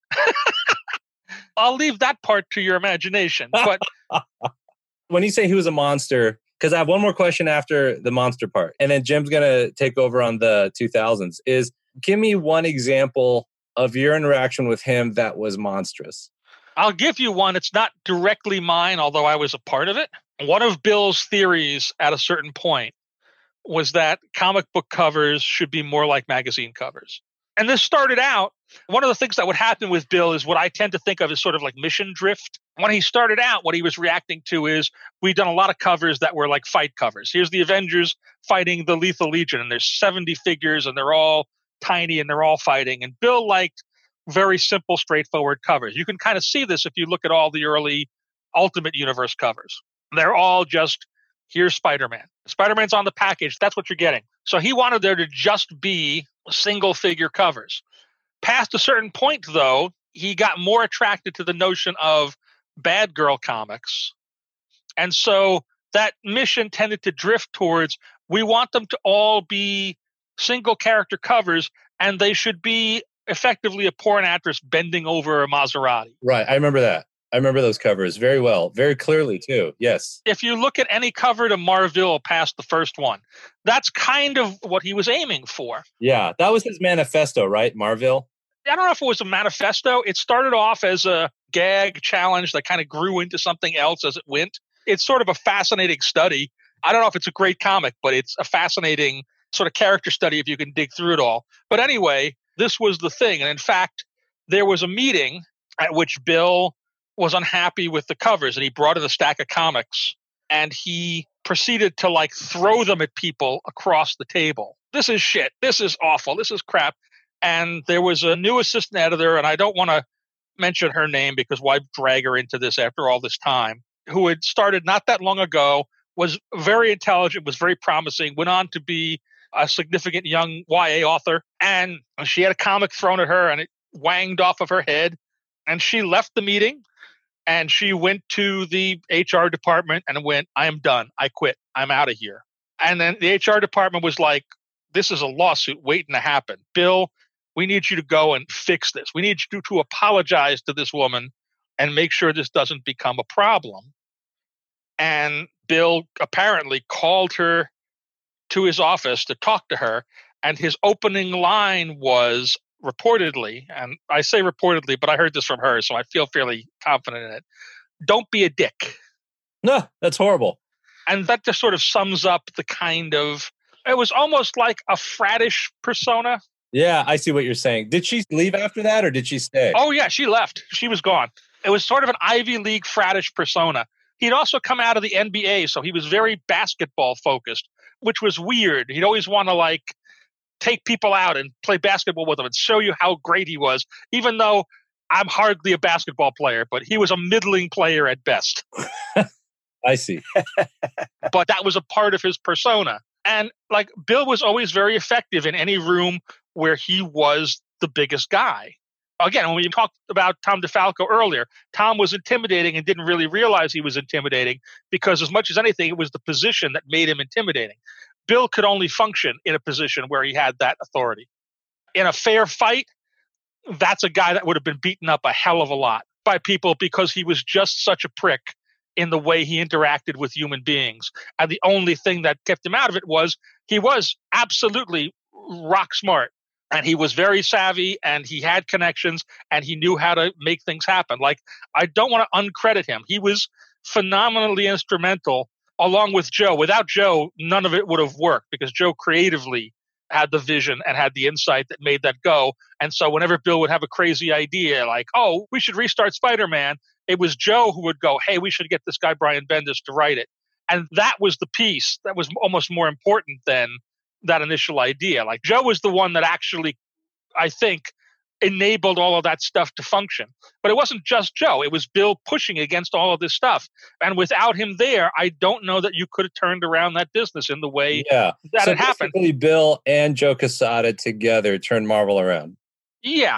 I'll leave that part to your imagination. But when you say he was a monster, because I have one more question after the monster part, and then Jim's going to take over on the 2000s, is give me one example of your interaction with him that was monstrous. I'll give you one. It's not directly mine, although I was a part of it. One of Bill's theories at a certain point was that comic book covers should be more like magazine covers. And this started out, one of the things that would happen with Bill is what I tend to think of as sort of like mission drift. When he started out, what he was reacting to is we'd done a lot of covers that were like fight covers. Here's the Avengers fighting the Lethal Legion, and there's 70 figures, and they're all tiny, and they're all fighting. And Bill liked very simple, straightforward covers. You can kind of see this if you look at all the early Ultimate Universe covers. They're all just, here's Spider-Man. Spider-Man's on the package. That's what you're getting. So he wanted there to just be single figure covers. Past a certain point, though, he got more attracted to the notion of bad girl comics. And so that mission tended to drift towards, we want them to all be single character covers, and they should be effectively a porn actress bending over a Maserati. Right. I remember that. I remember those covers very well, very clearly too. Yes. If you look at any cover to Marvel past the first one, that's kind of what he was aiming for. Yeah, that was his manifesto, right? Marvel. I don't know if it was a manifesto. It started off as a gag challenge that kind of grew into something else as it went. It's sort of a fascinating study. I don't know if it's a great comic, but it's a fascinating sort of character study if you can dig through it all. But anyway, this was the thing. And in fact, there was a meeting at which Bill was unhappy with the covers and he brought in a stack of comics and he proceeded to like throw them at people across the table. This is shit. This is awful. This is crap. And there was a new assistant editor, and I don't want to mention her name because why drag her into this after all this time, who had started not that long ago, was very intelligent, was very promising, went on to be a significant young YA author. And she had a comic thrown at her and it wanged off of her head. And she left the meeting and she went to the HR department and went, I am done. I quit. I'm out of here. And then the HR department was like, this is a lawsuit waiting to happen. Bill, we need you to go and fix this. We need you to apologize to this woman and make sure this doesn't become a problem. And Bill apparently called her to his office to talk to her. And his opening line was reportedly, and I say reportedly, but I heard this from her, so I feel fairly confident in it. Don't be a dick. No, that's horrible. And that just sort of sums up the kind of, it was almost like a frattish persona. Yeah, I see what you're saying. Did she leave after that or did she stay? Oh, yeah, she left. She was gone. It was sort of an Ivy League frattish persona. He'd also come out of the NBA, so he was very basketball focused, which was weird. He'd always want to like take people out and play basketball with them and show you how great he was, even though I'm hardly a basketball player, but he was a middling player at best. I see. But that was a part of his persona. And like Bill was always very effective in any room where he was the biggest guy. Again, when we talked about Tom DeFalco earlier, Tom was intimidating and didn't really realize he was intimidating because as much as anything, it was the position that made him intimidating. Bill could only function in a position where he had that authority. In a fair fight, that's a guy that would have been beaten up a hell of a lot by people because he was just such a prick in the way he interacted with human beings. And the only thing that kept him out of it was he was absolutely rock smart. And he was very savvy and he had connections and he knew how to make things happen. Like, I don't want to uncredit him. He was phenomenally instrumental along with Joe. Without Joe, none of it would have worked because Joe creatively had the vision and had the insight that made that go. And so whenever Bill would have a crazy idea like, oh, we should restart Spider-Man, it was Joe who would go, hey, we should get this guy Brian Bendis to write it. And that was the piece that was almost more important than that initial idea. Like Joe was the one that actually, I think, enabled all of that stuff to function. But it wasn't just Joe. It was Bill pushing against all of this stuff. And without him there, I don't know that you could have turned around that business in the way that it happened. Bill and Joe Quesada together turned Marvel around. Yeah.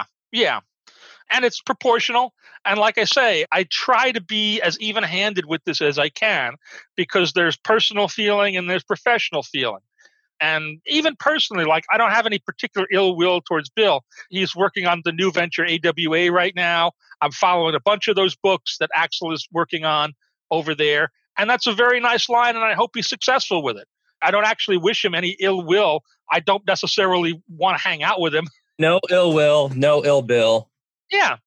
And it's proportional. And like I say, I try to be as even-handed with this as I can because there's personal feeling and there's professional feeling. And even personally, like I don't have any particular ill will towards Bill. He's working on the new venture AWA right now. I'm following a bunch of those books that Axel is working on over there. And that's a very nice line, and I hope he's successful with it. I don't actually wish him any ill will. I don't necessarily want to hang out with him. No ill will, no ill Bill. Yeah.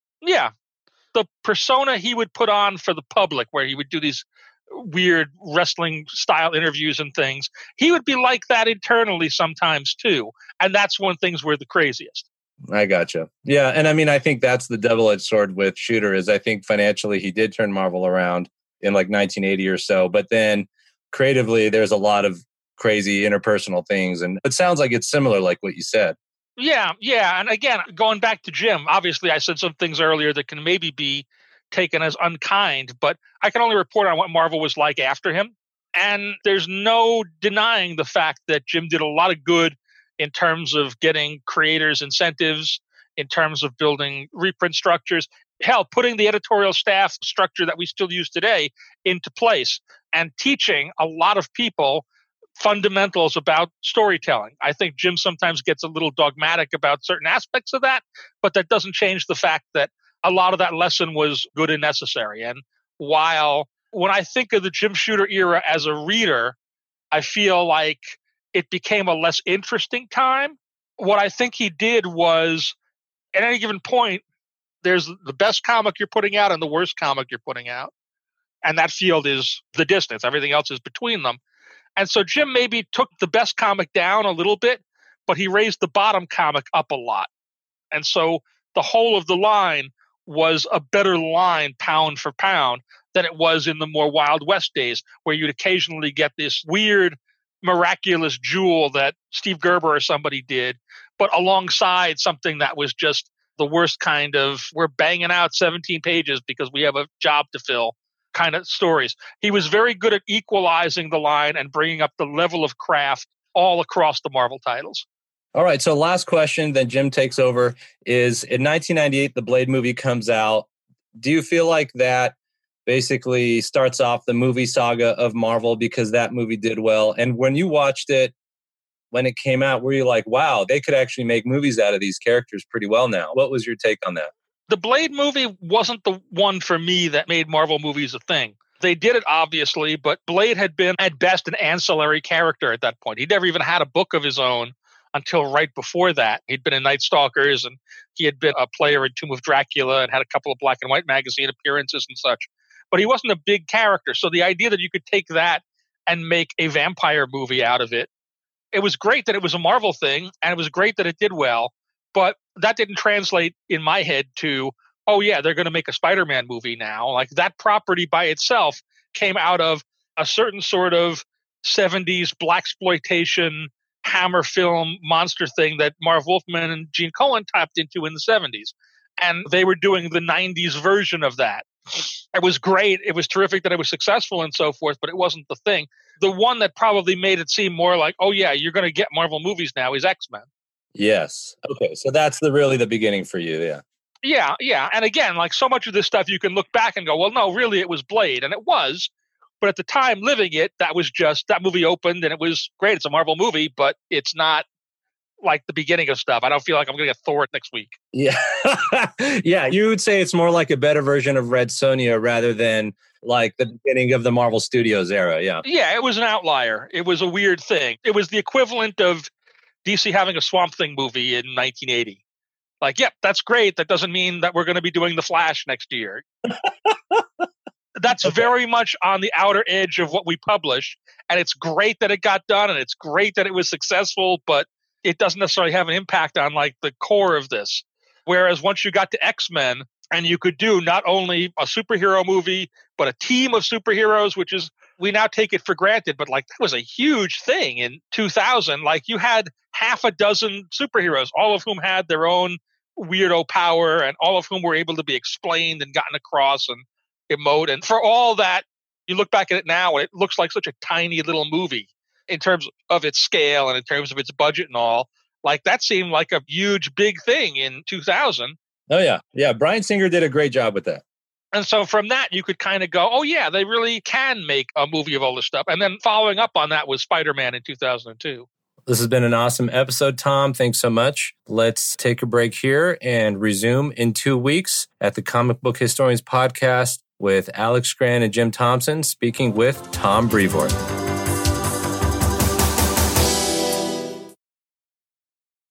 The persona he would put on for the public, where he would do these weird wrestling style interviews and things, he would be like that internally sometimes too. And that's when things were the craziest. I gotcha. Yeah. And I mean, I think that's the double-edged sword with Shooter is I think financially he did turn Marvel around in like 1980 or so. But then creatively, there's a lot of crazy interpersonal things. And it sounds like it's similar, like what you said. Yeah. And again, going back to Jim, obviously I said some things earlier that can maybe be taken as unkind, but I can only report on what Marvel was like after him. And there's no denying the fact that Jim did a lot of good in terms of getting creators incentives, in terms of building reprint structures, hell, putting the editorial staff structure that we still use today into place and teaching a lot of people fundamentals about storytelling. I think Jim sometimes gets a little dogmatic about certain aspects of that, but that doesn't change the fact that a lot of that lesson was good and necessary. And while when I think of the Jim Shooter era as a reader, I feel like it became a less interesting time. What I think he did was, at any given point, there's the best comic you're putting out and the worst comic you're putting out. And that field is the distance. Everything else is between them. And so Jim maybe took the best comic down a little bit, but he raised the bottom comic up a lot. And so the whole of the line was a better line pound for pound than it was in the more Wild West days, where you'd occasionally get this weird, miraculous jewel that Steve Gerber or somebody did, but alongside something that was just the worst kind of, we're banging out 17 pages because we have a job to fill kind of stories. He was very good at equalizing the line and bringing up the level of craft all across the Marvel titles. All right, so last question, then Jim takes over, is in 1998, the Blade movie comes out. Do you feel like that basically starts off the movie saga of Marvel because that movie did well? And when you watched it, when it came out, were you like, wow, they could actually make movies out of these characters pretty well now? What was your take on that? The Blade movie wasn't the one for me that made Marvel movies a thing. They did it, obviously, but Blade had been, at best, an ancillary character at that point. He'd never even had a book of his own until right before that. He'd been in Night Stalkers, and he had been a player in Tomb of Dracula and had a couple of black and white magazine appearances and such. But he wasn't a big character. So the idea that you could take that and make a vampire movie out of it, it was great that it was a Marvel thing, and it was great that it did well. But that didn't translate in my head to, oh yeah, they're going to make a Spider-Man movie now. Like, that property by itself came out of a certain sort of 70s blaxploitation Hammer film monster thing that Marv Wolfman and Gene Colan tapped into in the 70s. And they were doing the 90s version of that. It was great. It was terrific that it was successful and so forth, but it wasn't the thing. The one that probably made it seem more like, oh yeah, you're going to get Marvel movies now is X-Men. Yes. Okay. So that's really the beginning for you. Yeah. Yeah. And again, like so much of this stuff, you can look back and go, well, no, really, it was Blade. And it was. But at the time living it, that was just, that movie opened and it was great. It's a Marvel movie, but it's not like the beginning of stuff. I don't feel like I'm going to get Thor next week. Yeah. Yeah. You would say it's more like a better version of Red Sonja rather than like the beginning of the Marvel Studios era. Yeah. Yeah. It was an outlier. It was a weird thing. It was the equivalent of DC having a Swamp Thing movie in 1980. Like, yep, that's great. That doesn't mean that we're going to be doing The Flash next year. That's okay. Very much on the outer edge of what we publish. And it's great that it got done and it's great that it was successful, but it doesn't necessarily have an impact on like the core of this. Whereas once you got to X-Men and you could do not only a superhero movie, but a team of superheroes, which is, we now take it for granted, but like that was a huge thing in 2000. Like you had half a dozen superheroes, all of whom had their own weirdo power and all of whom were able to be explained and gotten across and emote. And for all that, you look back at it now and it looks like such a tiny little movie in terms of its scale and in terms of its budget and all. Like that seemed like a huge, big thing in 2000. Oh, yeah. Yeah. Bryan Singer did a great job with that. And so from that, you could kind of go, oh, yeah, they really can make a movie of all this stuff. And then following up on that was Spider-Man in 2002. This has been an awesome episode, Tom. Thanks so much. Let's take a break here and resume in 2 weeks at the Comic Book Historians Podcast with Alex Scran and Jim Thompson, speaking with Tom Brevoort.